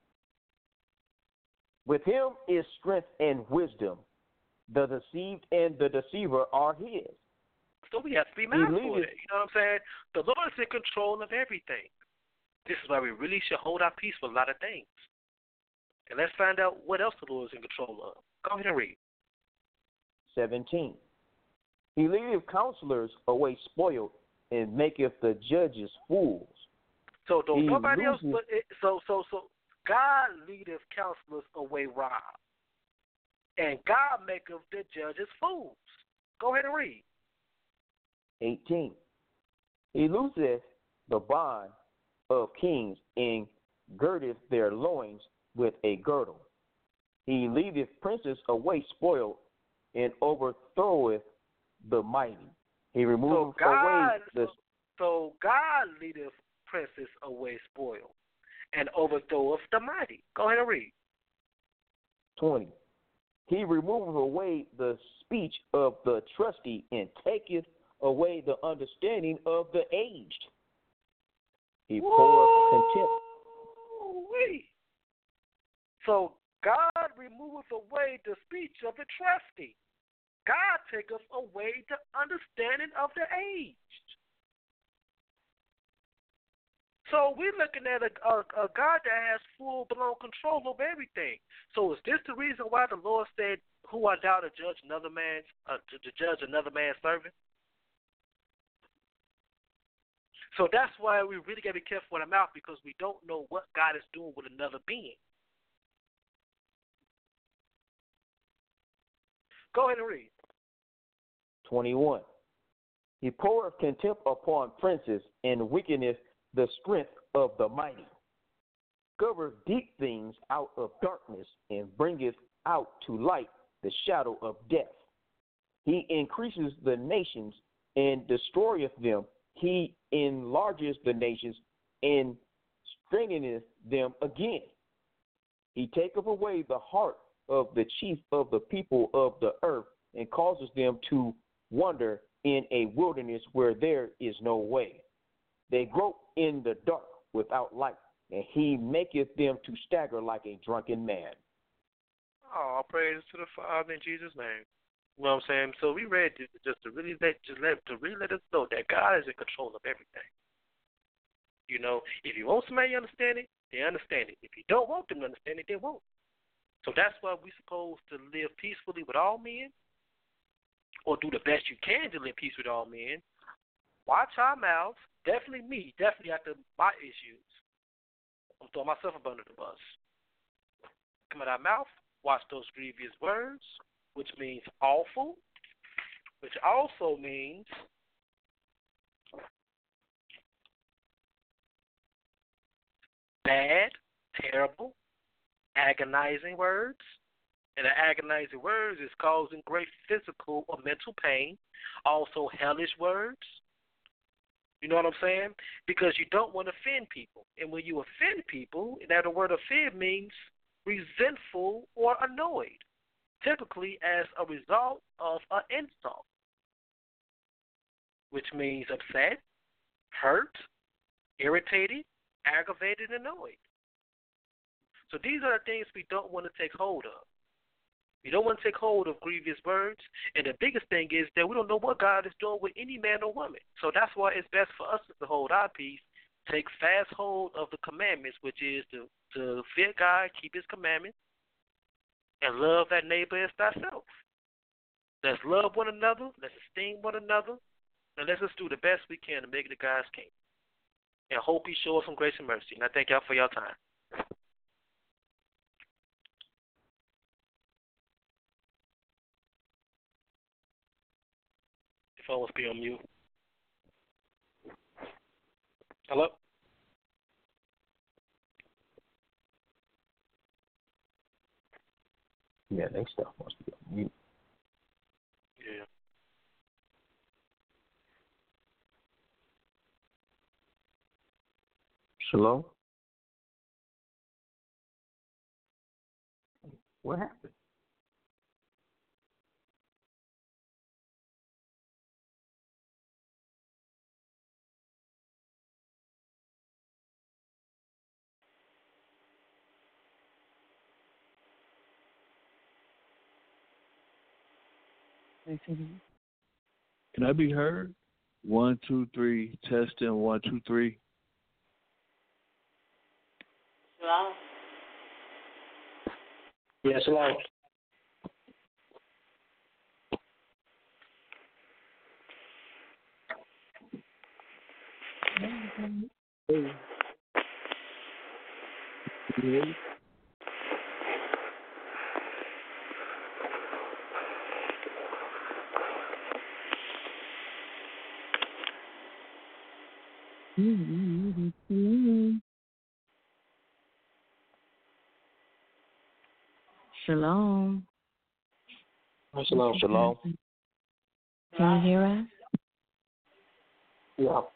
With him is strength and wisdom. The deceived and the deceiver are his. So we have to be mindful of it. You know what I'm saying? The Lord is in control of everything. This is why we really should hold our peace with a lot of things. And let's find out what else the Lord is in control of. Go ahead and read. 17. He leadeth counselors away spoiled, and maketh the judges fools. So don't nobody else. But so God leadeth counselors away robbed, and God maketh the judges fools. Go ahead and read. 18. He looseth the bond of kings, and girdeth their loins with a girdle. He leadeth princes away spoiled, and overthroweth the mighty. He removeth away the... So God leadeth princes away spoiled, and overthroweth the mighty. Go ahead and read. 20. He removeth away the speech of the trusty, and taketh away the understanding of the aged. He poureth contempt. So God removeth away the speech of the trusty. God taketh away the understanding of the aged. So we're looking at a God that has full-blown control over everything. So is this the reason why the Lord said, "Who art thou to judge another man's servant"? So that's why we really got to be careful with our mouth, because we don't know what God is doing with another being. Go ahead and read. 21. He poureth contempt upon princes, and weakeneth the strength of the mighty. Covereth deep things out of darkness, and bringeth out to light the shadow of death. He increases the nations, and destroyeth them. He enlarges the nations, and strengtheneth them again. He taketh away the heart of the chief of the people of the earth, and causes them to wander in a wilderness where there is no way. They grope in the dark without light, and he maketh them to stagger like a drunken man. Oh, praise to the Father in Jesus' name. You know what I'm saying? So we read this just to really let us know that God is in control of everything. You know, if you want somebody to understand it, they understand it. If you don't want them to understand it, they won't. So that's why we're supposed to live peacefully with all men, or do the best you can to live peace with all men. Watch our mouths. Definitely me. Definitely after my issues. I'm throwing myself up under the bus. Come out our mouth. Watch those grievous words, which means awful, which also means bad, terrible, agonizing words. And the agonizing words is causing great physical or mental pain. Also hellish words. You know what I'm saying? Because you don't want to offend people. And when you offend people, now the word offend means resentful or annoyed, typically as a result of an insult, which means upset, hurt, irritated, aggravated, annoyed. So these are the things we don't want to take hold of. We don't want to take hold of grievous words. And the biggest thing is that we don't know what God is doing with any man or woman. So that's why it's best for us to hold our peace, take fast hold of the commandments, which is to fear God, keep his commandments, and love that neighbor as thyself. Let's love one another. Let's esteem one another. And let's just do the best we can to make it to God's kingdom. And hope he shows us some grace and mercy. And I thank y'all for your time. Your phone must be on mute. Hello? Yeah, they stuff must be on mute. Yeah. Shalom? What happened? Can I be heard? 1, 2, 3. Testing. 1, 2, 3. Hello? Yes, hello. Shalom. Shalom. Shalom? Can you hear us? Yeah.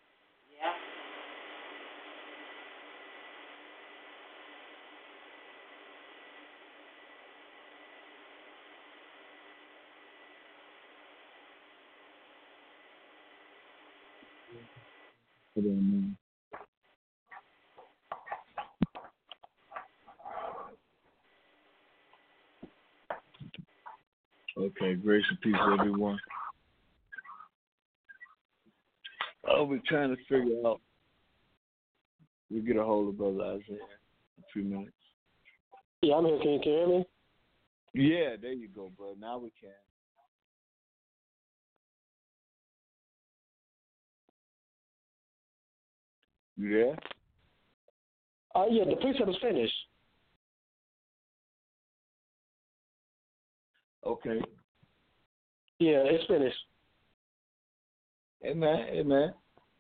Okay, grace and peace, everyone. We're trying to figure out. We'll get a hold of Brother Isaiah in a few minutes. Yeah, I'm here. Can you hear me? Yeah, there you go, bro. Now we can. You there? Yeah, the precept is finished. Okay. Yeah, it's finished. Amen. Amen.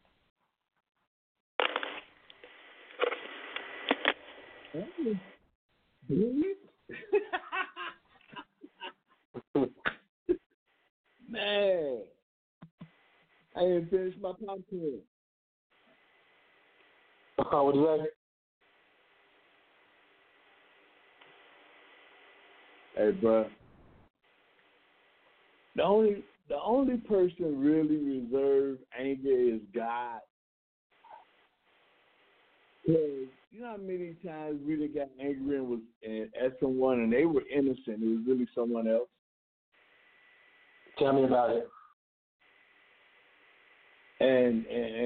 Man, I ain't finished my popcorn. What is that? Hey, bro. The only person really reserved anger is God. Because you know how many times we done got angry and was at someone and they were innocent. It was really someone else. Tell me about it. And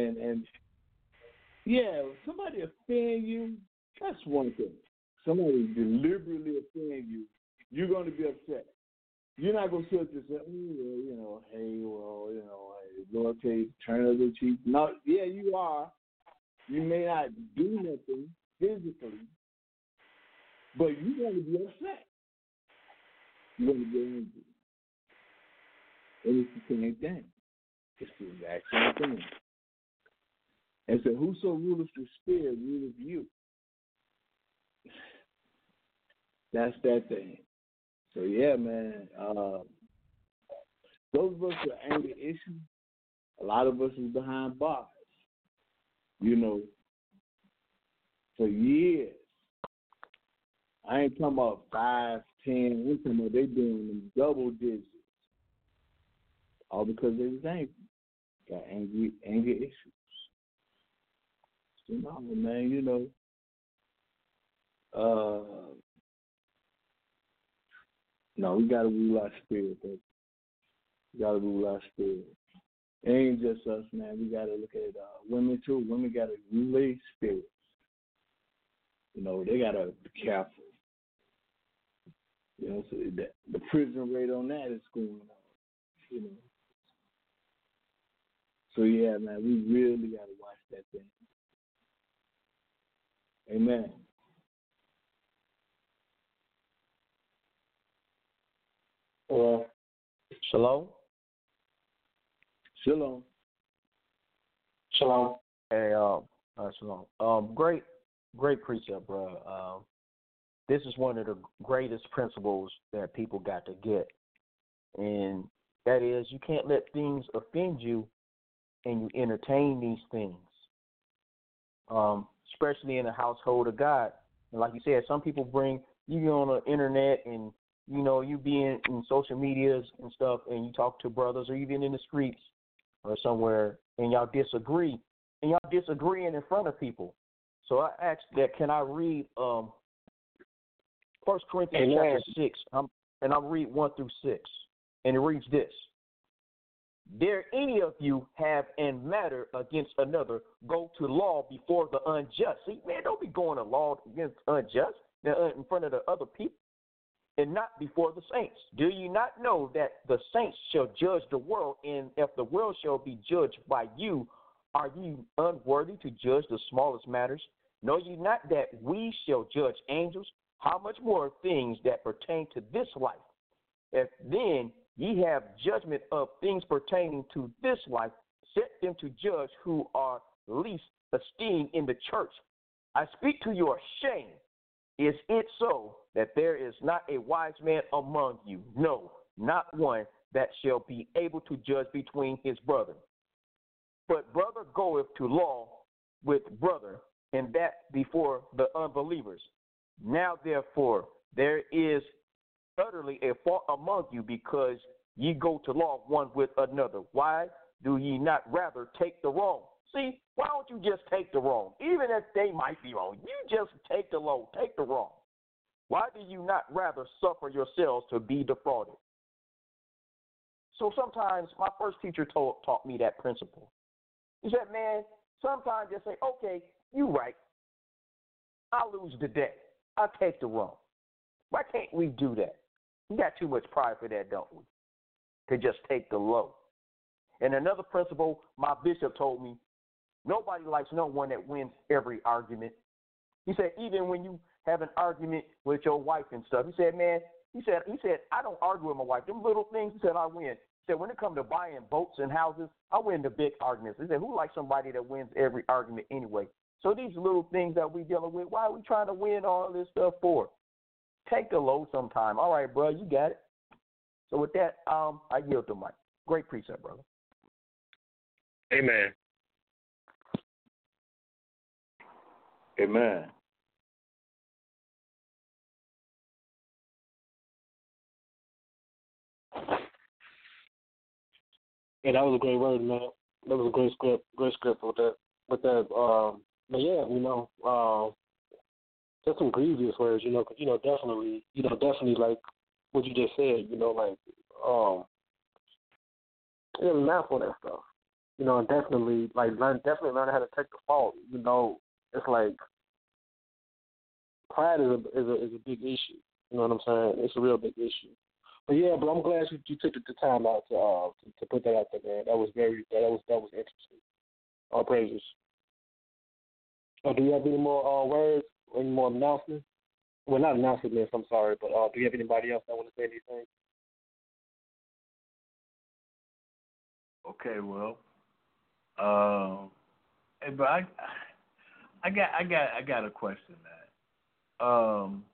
yeah, if somebody offend you, that's one thing. Somebody deliberately offend you, you're going to be upset. You're not going to sit up and say, hey, Lord, okay, turn the other cheek. No, yeah, you are. You may not do nothing physically, but you're going to be upset. You're going to be angry. And it's the same thing. It's the exact same thing. And so whoso ruleth the spirit ruleth you. That's that thing. So yeah, man. Those of us with anger issues, a lot of us is behind bars. For years. I ain't talking about 5, 10. I'm talking about they doing them double digits. All because they was angry. Got anger issues. So no, man, no, we gotta rule our spirit, baby. We gotta rule our spirit. It ain't just us, man. We gotta look at women too. Women gotta rule their spirits. They gotta be careful. So the prison rate on that is going up. So yeah, man, we really gotta watch that thing. Amen. Shalom. Shalom. Shalom. Hey, shalom. Great precept, bro. This is one of the greatest principles that people got to get, and that is you can't let things offend you, and you entertain these things. Especially in the household of God. And like you said, some people you on the internet and you be in social medias and stuff, and you talk to brothers or even in the streets or somewhere, and y'all disagree, and y'all disagreeing in front of people. So I asked that, can I read 1 Corinthians chapter 6, and I'll read 1 through 6, and it reads this. Dare any of you have in matter against another go to law before the unjust? See, man, don't be going to law against unjust in front of the other people, and not before the saints. Do you not know that the saints shall judge the world, and if the world shall be judged by you, are you unworthy to judge the smallest matters? Know ye not that we shall judge angels? How much more things that pertain to this life? If then ye have judgment of things pertaining to this life, set them to judge who are least esteemed in the church. I speak to your shame. Is it so that there is not a wise man among you? No, not one, that shall be able to judge between his brethren. But brother goeth to law with brother, and that before the unbelievers. Now therefore there is utterly a fault among you, because ye go to law one with another. Why do ye not rather take the wrong? See, why don't you just take the wrong? Even if they might be wrong, you just take the low, take the wrong. Why do you not rather suffer yourselves to be defrauded? So sometimes my first teacher taught me that principle. He said, man, sometimes just say, okay, you right. I'll lose the day. I'll take the wrong. Why can't we do that? We got too much pride for that, don't we? To just take the low. And another principle my bishop told me, nobody likes no one that wins every argument. He said, even when you have an argument with your wife and stuff, he said, man, He said, I don't argue with my wife. Them little things, he said, I win. He said, when it comes to buying boats and houses, I win the big arguments. He said, who likes somebody that wins every argument anyway? So these little things that we dealing with, why are we trying to win all this stuff for? Take the low sometime. All right, bro, you got it. So with that, I yield the mic. Great precept, brother. Amen. Amen. Yeah, that was a great word, man. That was a great script with that. But yeah, there's some grievous words, because definitely like what you just said, there's a mouth on that stuff, and definitely learn how to take the fault. It's like pride is a big issue. You know what I'm saying? It's a real big issue. But yeah, but I'm glad you took the time out to put that out there, man. That was interesting. All praises. Do you have any more words? Any more announcements? Well, not announcements. I'm sorry, but do you have anybody else that want to say anything? Okay, well, but I got a question, man.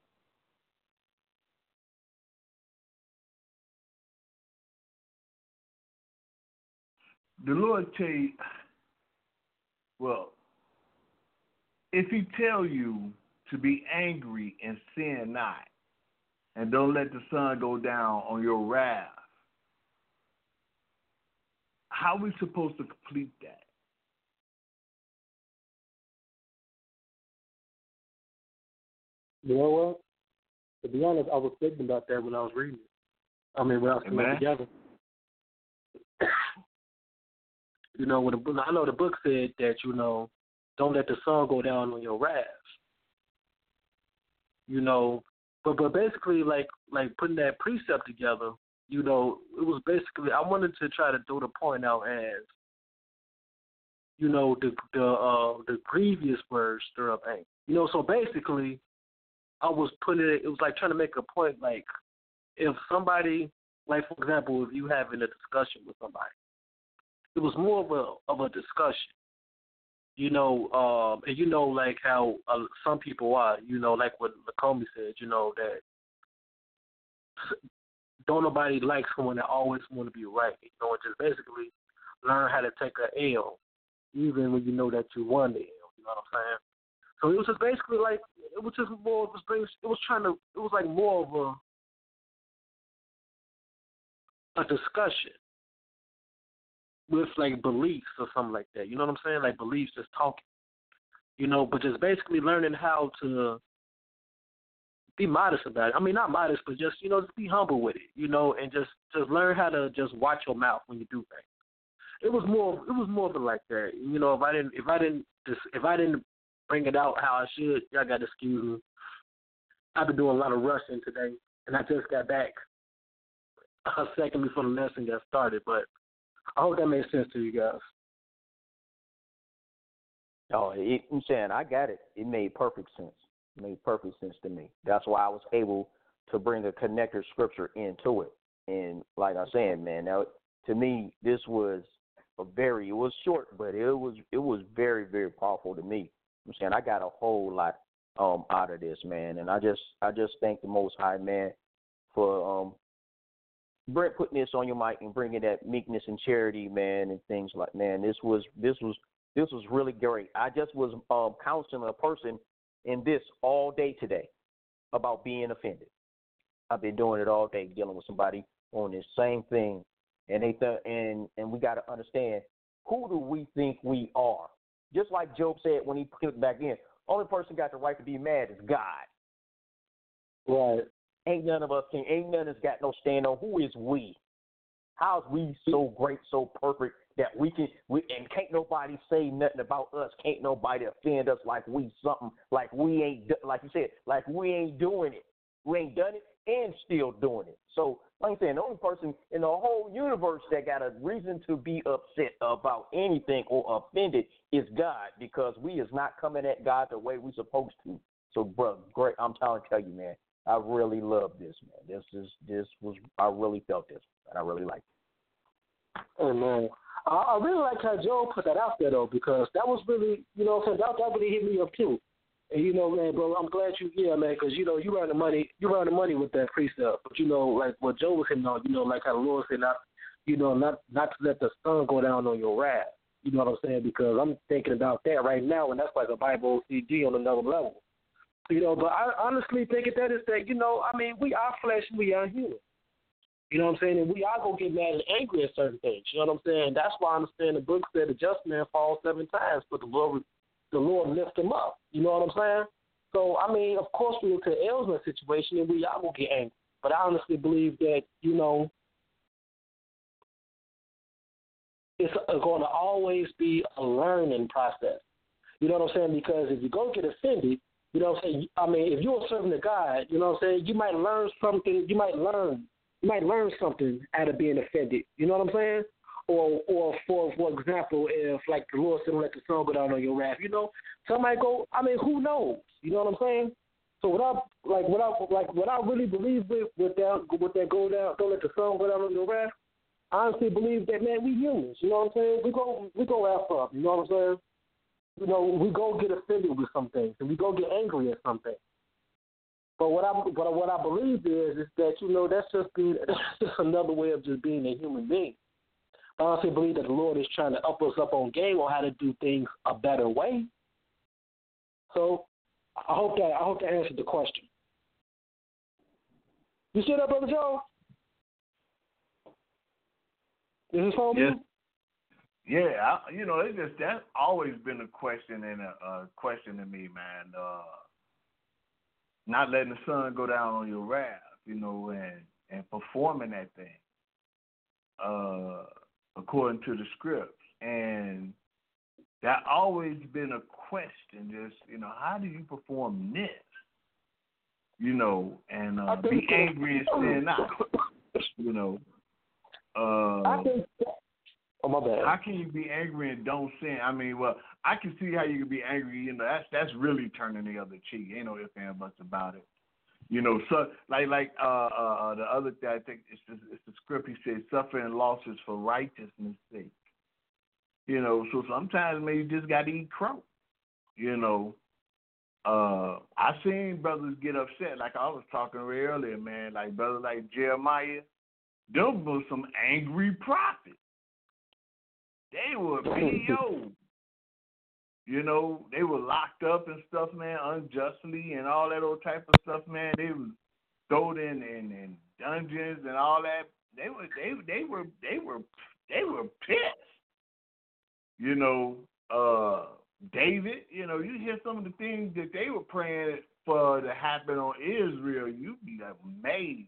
The Lord tell you, well, if He tell you to be angry and sin not, and don't let the sun go down on your wrath, how are we supposed to complete that? You know what? To be honest, I was thinking about that when I was reading it. When I was putting it together. When I know the book said that, don't let the sun go down on your wrath. But basically, like putting that precept together, it was basically, I wanted to try to throw the point out as, the grievous words stir up anger. So basically, I was it was like trying to make a point, like, if somebody, like, for example, if you having a discussion with somebody, it was more of a discussion, and like how some people are, like what Lacombe said, that don't nobody like someone that always want to be right, and just basically learn how to take an L, even when you know that you won the L, you know what I'm saying? So it was just basically like, it was just more of it was like more of a discussion with like beliefs or something like that. You know what I'm saying? Like beliefs, just talking. But just basically learning how to be modest about it. I mean, not modest, but just, just be humble with it, and just learn how to just watch your mouth when you do things. It was more of it like that. If I didn't bring it out how I should, y'all got to excuse me. I've been doing a lot of rushing today, and I just got back a second before the lesson got started, but I hope that makes sense to you guys. Oh, I'm saying I got it. It made perfect sense. It made perfect sense to me. That's why I was able to bring a connector scripture into it. And like I said, man, now, to me, this was it was short, but it was very, very powerful to me. I'm saying I got a whole lot out of this, man, and I just thank the Most High, man, for Brent putting this on your mic and bringing that meekness and charity, man, and things like, man, this was really great. I just was counseling a person in this all day today about being offended. I've been doing it all day, dealing with somebody on this same thing, and and we got to understand, who do we think we are? Just like Job said when he clicked back in, only person got the right to be mad is God. Right. Ain't none of us got no stand on who is we. How's we so great, so perfect that we and can't nobody say nothing about us? Can't nobody offend us like we something, like we ain't, like you said, like we ain't doing it. We ain't done it and still doing it. So, like I said, the only person in the whole universe that got a reason to be upset about anything or offended is God, because we is not coming at God the way we supposed to. So, bro, great. I'm trying to tell you, man, I really love this, man. I really felt this, and I really liked it. Hey, man. I really like how Joe put that out there, though, because that was really, that really hit me up, too. And, man, bro, I'm glad man, because, you earn the money with that precept. But, like what Joe was hitting on, like how the Lord said, not to let the sun go down on your wrath. You know what I'm saying? Because I'm thinking about that right now, and that's like a Bible CD on another level. But I honestly think that is that, we are flesh and we are human. You know what I'm saying? And we are going to get mad and angry at certain things. You know what I'm saying? That's why I understand the book said the just man falls 7 times, but the Lord lifts him up. You know what I'm saying? So, of course, we look at the Elsman situation and we are going to get angry. But I honestly believe that, it's going to always be a learning process. You know what I'm saying? Because if you go get offended, you know what I'm saying? If you're serving the God, you know what I'm saying? You might learn something. You might learn something out of being offended. You know what I'm saying? Or for example, if like the Lord said, let the sun go down on your wrath. Somebody go. Who knows? You know what I'm saying? So what I really believe with that go down, don't let the sun go down on your wrath. I honestly believe that, man, we humans. You know what I'm saying? We go F up. You know what I'm saying? We go get offended with some things, and we go get angry at some things. But what I believe is that that's just another way of just being a human being. I honestly believe that the Lord is trying to up us up on game on how to do things a better way. So I hope that answered the question. You see that, Brother Joe? Is this for me? Yeah, it's just that's always been a question and a question to me, man. Not letting the sun go down on your wrath, and performing that thing according to the scripts. And that always been a question, just, how do you perform this? And be angry and sin not, I think oh, my bad. How can you be angry and don't sin? I can see how you can be angry. That's really turning the other cheek. Ain't no ifs and buts about it. So like the other day, I think it's the script. He says, "Suffering losses for righteousness' sake." So sometimes maybe you just got to eat crow. I seen brothers get upset, like I was talking earlier, man. Like brothers like Jeremiah, them were some angry prophets. They were PO. They were locked up and stuff, man, unjustly and all that old type of stuff, man. They was thrown in dungeons and all that. They were pissed. David, you hear some of the things that they were praying for to happen on Israel, you'd be amazed.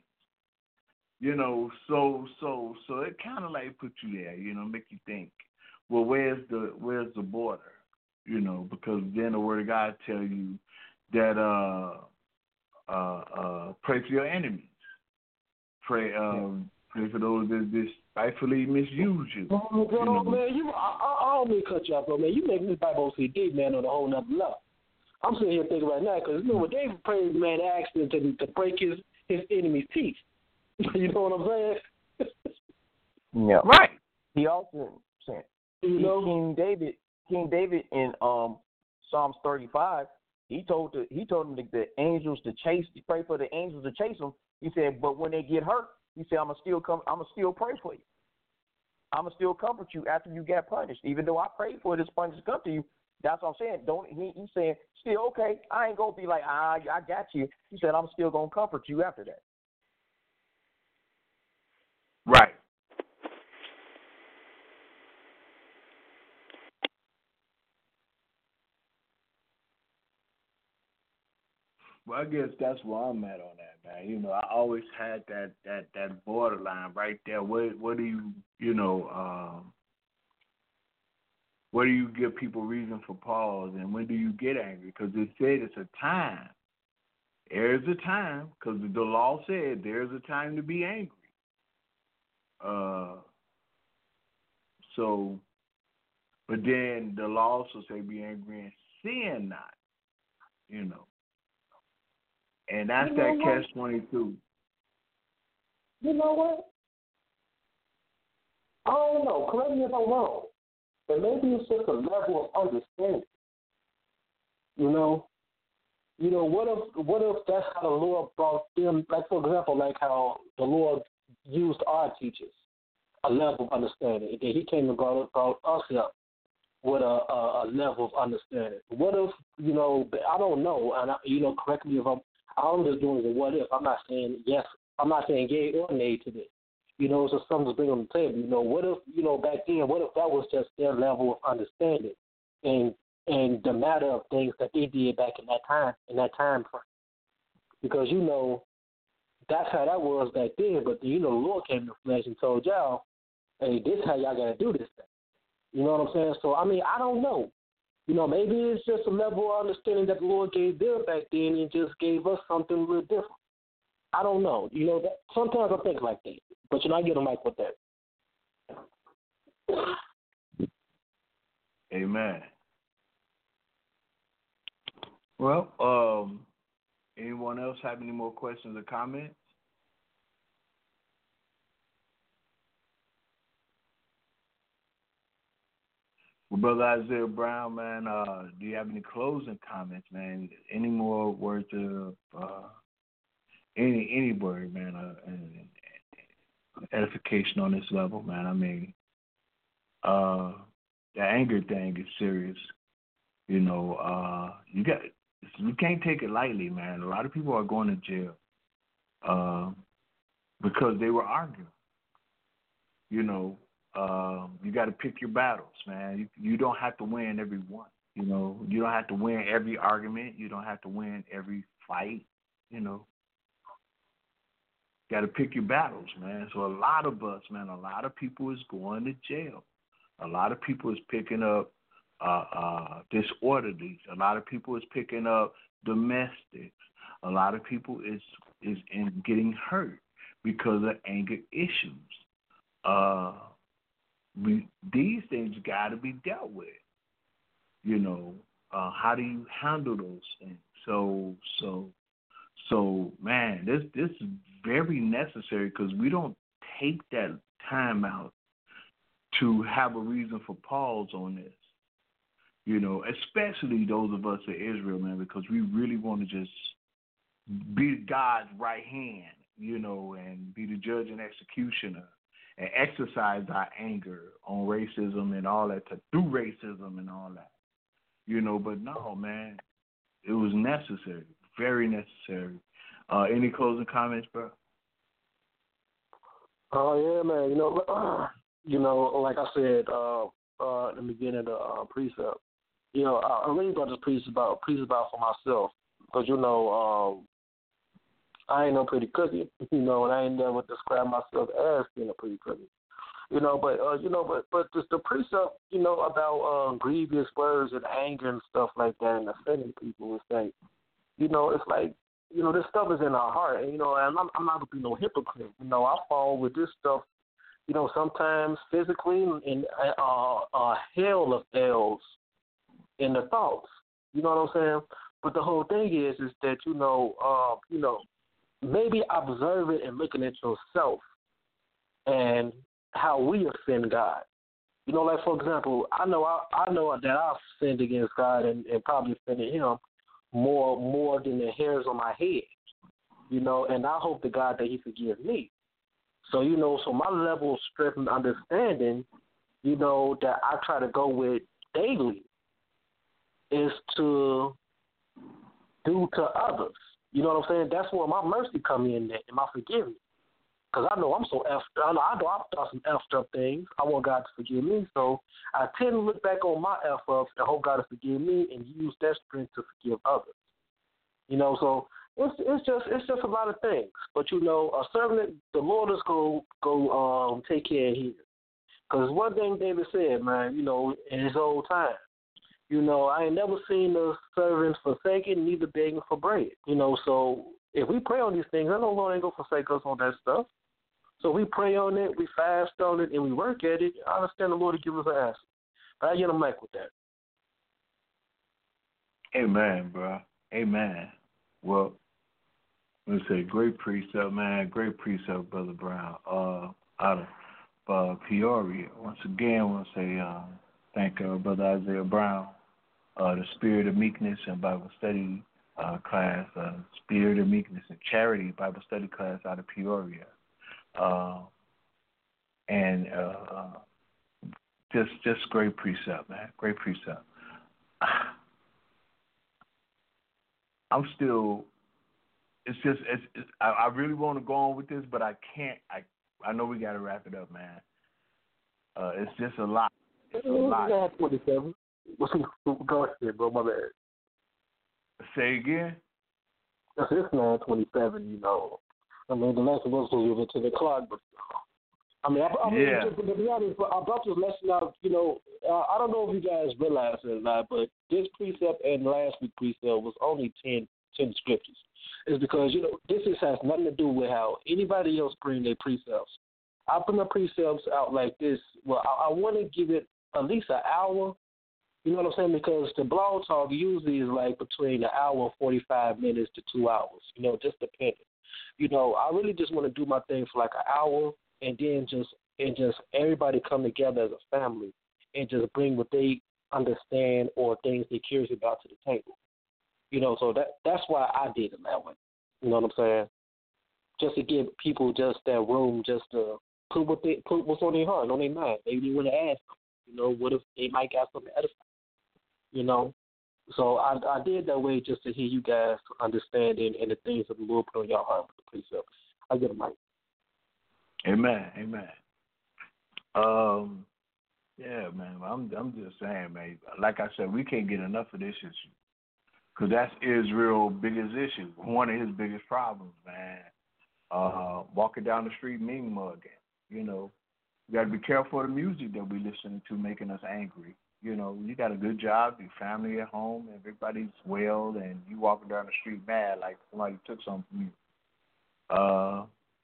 So it kind of like put you there, make you think, well, where's the border? Because then the Word of God tell you that pray for your enemies, pray for those that despitefully misuse you. Man, I don't mean to cut you off, bro, man. You make this Bible CD, man, on a whole nother level. I'm sitting here thinking right now because when David prayed, man, asked him to break his enemy's teeth. You know what I'm saying? Yeah. Right. He also said, King David in Psalms 35, he told him the angels to pray for the angels to chase them. He said, but when they get hurt, he said, I'ma still pray for you. I'ma still comfort you after you get punished. Even though I prayed for this punishment to come to you, that's what I'm saying. He's saying, still okay, I ain't gonna be like, I got you. He said, I'm still gonna comfort you after that. Right. Well, I guess that's where I'm at on that, man. I always had that borderline right there. What do you, where do you give people reason for pause, and when do you get angry? Because it said it's a time. There's a time, because the law said there's a time to be angry. But then the law also say be angry and sin not, And that's that catch-22. You know what? I don't know. Correct me if I'm wrong. But maybe it's just a level of understanding. What if that's how the Lord brought them, like, for example, like how the Lord used our teachers, a level of understanding. And then he came and brought us up with a level of understanding. What if, I don't know, and, correct me if I'm just doing the what if. I'm not saying yes, I'm not saying yay or nay to this. It's just something to bring on the table. What if, back then, what if that was just their level of understanding and the matter of things that they did back in that time frame? Because, that's how that was back then. But then, the Lord came in the flesh and told y'all, hey, this is how y'all got to do this thing. You know what I'm saying? So, I don't know. Maybe it's just a level of understanding that the Lord gave them back then and just gave us something a little different. I don't know. That sometimes I think like that. But, I get a mic with that. Amen. Well, anyone else have any more questions or comments? Well, Brother Isaiah Brown, man, do you have any closing comments, man? Any more words of any word, man, edification on this level, man? The anger thing is serious. You can't take it lightly, man. A lot of people are going to jail because they were arguing. You got to pick your battles, man. You don't have to win every one. You don't have to win every argument. You don't have to win every fight. Got to pick your battles, man. So a lot of us, man, a lot of people is going to jail. A lot of people is picking up disorderlies. A lot of people is picking up domestics. A lot of people is getting hurt because of anger issues. These things got to be dealt with. How do you handle those things? So man, this is very necessary because we don't take that time out to have a reason for pause on this. Especially those of us in Israel, man, because we really want to just be God's right hand, and be the judge and executioner and exercise our anger on racism and all that, through racism and all that. But no, man, it was necessary, very necessary. Any closing comments, bro? Oh, yeah, man. Like I said in the beginning of the precept, I really brought this precept about for myself because, I ain't no pretty cookie, and I ain't never described myself as being a pretty cookie, but just the precept, about grievous words and anger and stuff like that and offending people is like, it's like, this stuff is in our heart, and, and I'm not going to be no hypocrite. I fall with this stuff, sometimes physically in a hell of L's in the thoughts. You know what I'm saying? But the whole thing is that, maybe observe it and looking at yourself and how we offend God. Like, for example, I know that I've sinned against God and probably offended him more than the hairs on my head, and I hope to God that he forgives me. So, so my level of strength and understanding, that I try to go with daily is to do to others. You know what I'm saying? That's where my mercy come in at, and my forgiveness. Because I know I'm so effed. I know I've done some effed up things. I want God to forgive me. So I tend to look back on my F-ups and hope God to forgive me and use that strength to forgive others. So it's just a lot of things. But a servant, the Lord is go take care of his. Because one thing David said, man, in his old time, I ain't never seen the servants forsaken, neither begging for bread. So if we pray on these things, I know Lord ain't going to forsake us on that stuff. So we pray on it, we fast on it, and we work at it. I understand the Lord to give us an answer. But I get a mic with that. Amen, bro. Amen. Well, Let's say great precept, man. Great precept, Brother Brown. Out of Peoria. Once again, I want to say thank Brother Isaiah Brown. The Spirit of Meekness and Bible Study class. Spirit of Meekness and Charity Bible Study class out of Peoria. And just great precept, man. Great precept. I'm still. I really want to go on with this, but I can't. I know we got to wrap it up, man. It's just a lot. It's a lot. 27. Go ahead, bro. My bad. Say again. It's 9:27. You know, I mean, the last of us was to the clock, but I mean, to be honest, I brought this lesson out. You know, I don't know if you guys realize it or not, but this precept and last week's precept was only 10 scriptures. It's because, you know, this has nothing to do with how anybody else bring their precepts. I put my precepts out like this. Well, I want to give it at least an hour. You know what I'm saying? Because the blog talk usually is like between an hour and 45 minutes to 2 hours. You know, just depending. You know, I really just want to do my thing for like an hour, and then just everybody come together as a family and just bring what they understand or things they're curious about to the table. You know, so that's why I did it that way. You know what I'm saying? Just to give people just that room, just to put what's on their heart, on their mind. Maybe you want to ask them. You know, what if they might got something to edify? You know, so I did that way just to hear you guys understanding and the things that the Lord put on your heart with the precept. I get a mic. Amen. Yeah, man. I'm just saying, man. Like I said, we can't get enough of this issue. Because that's Israel's biggest issue, one of his biggest problems, man. Walking down the street mean mugging, you know. You got to be careful of the music that we listening to making us angry. You know, you got a good job, your family at home, everybody's well, and you walking down the street mad like somebody took something from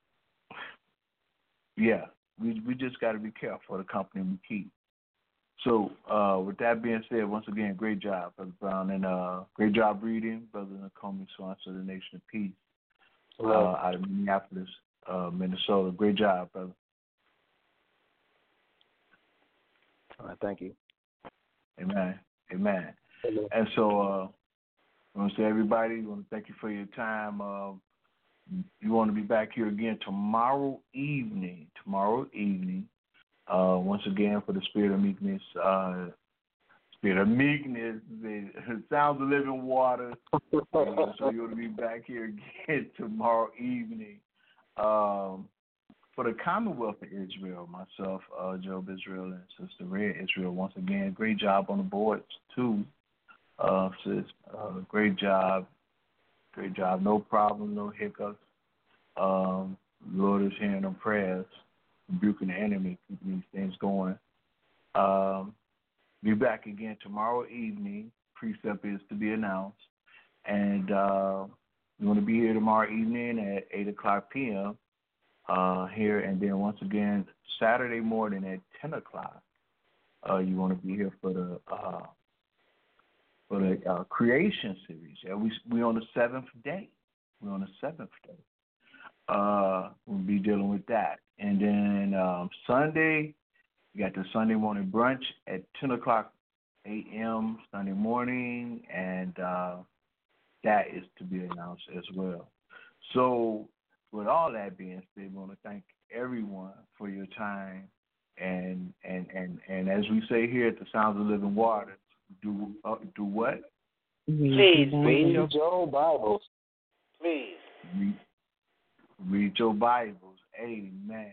you. Yeah, we just got to be careful of the company we keep. So, with that being said, once again, great job, Brother Brown, and great job reading, Brother Nakomi Swanson of the Nation of Peace, out of Minneapolis, Minnesota. Great job, brother. All right, thank you. Amen. And so, I want to say, everybody, I want to thank you for your time. You want to be back here again tomorrow evening. Once again, for the Spirit of Meekness, the Sounds of Living Water. So you'll be back here again tomorrow evening. For the Commonwealth of Israel, myself, Job Israel, and Sister Red Israel, once again, great job on the boards, too, sis. Great job. No problem, no hiccups. Lord is hearing our prayers, rebuking the enemy, keeping these things going. Be back again tomorrow evening. Precept is to be announced. And you want to be here tomorrow evening at 8 o'clock p.m. Here. And then once again, Saturday morning at 10 o'clock, you want to be here for the creation series. Yeah, we on the seventh day. We'll be dealing with that. And then Sunday, you got the Sunday morning brunch at 10 o'clock a.m. Sunday morning, and that is to be announced as well. So with all that being said, we want to thank everyone for your time. And as we say here at the Sounds of Living Waters, do what? Please read your Bibles. Please. Read your Bibles. Amen.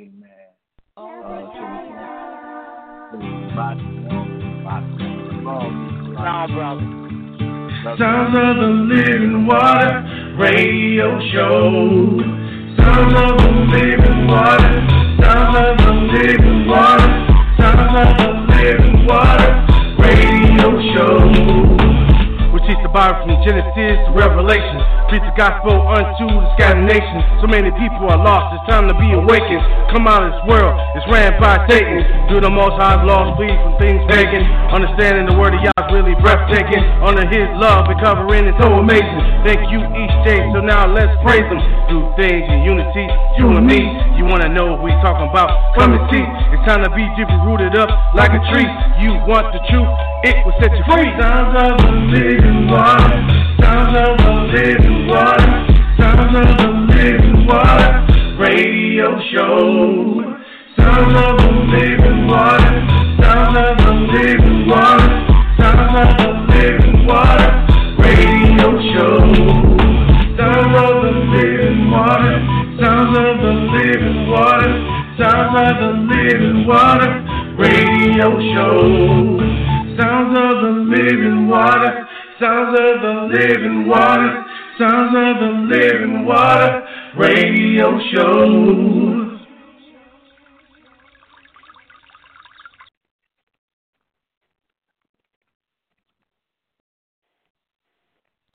Sounds of the Living Water Radio Show. Sounds of the Living Water. Sounds of the Living Water. Sounds of the Living Water Radio Show. We teach the Bible from Genesis to Revelation. Preach the gospel unto the scattered nations. So many people are lost, it's time to be awakened. Come out of this world, it's ran by Satan. Do the Most High's laws, flee from things pagan. Understanding the word of Yah's really breathtaking. Under his love and covering is so amazing. Thank you each day, so now let's praise him. Do things in unity, you and me. You wanna know what we talking about? Come and see. It's time to be deeply rooted up like a tree. You want the truth, it will set you free. Sounds of the living water. Sounds of the living water. Sounds of the living water. Radio show. Sounds of the living water. Sounds of the living water. Sounds of the living water. Radio show. Sounds of the living water. Sounds of the living water. Sounds of the living water. Radio show. Sounds of the living water. Sounds of the living water. Sounds of the living water. Radio show.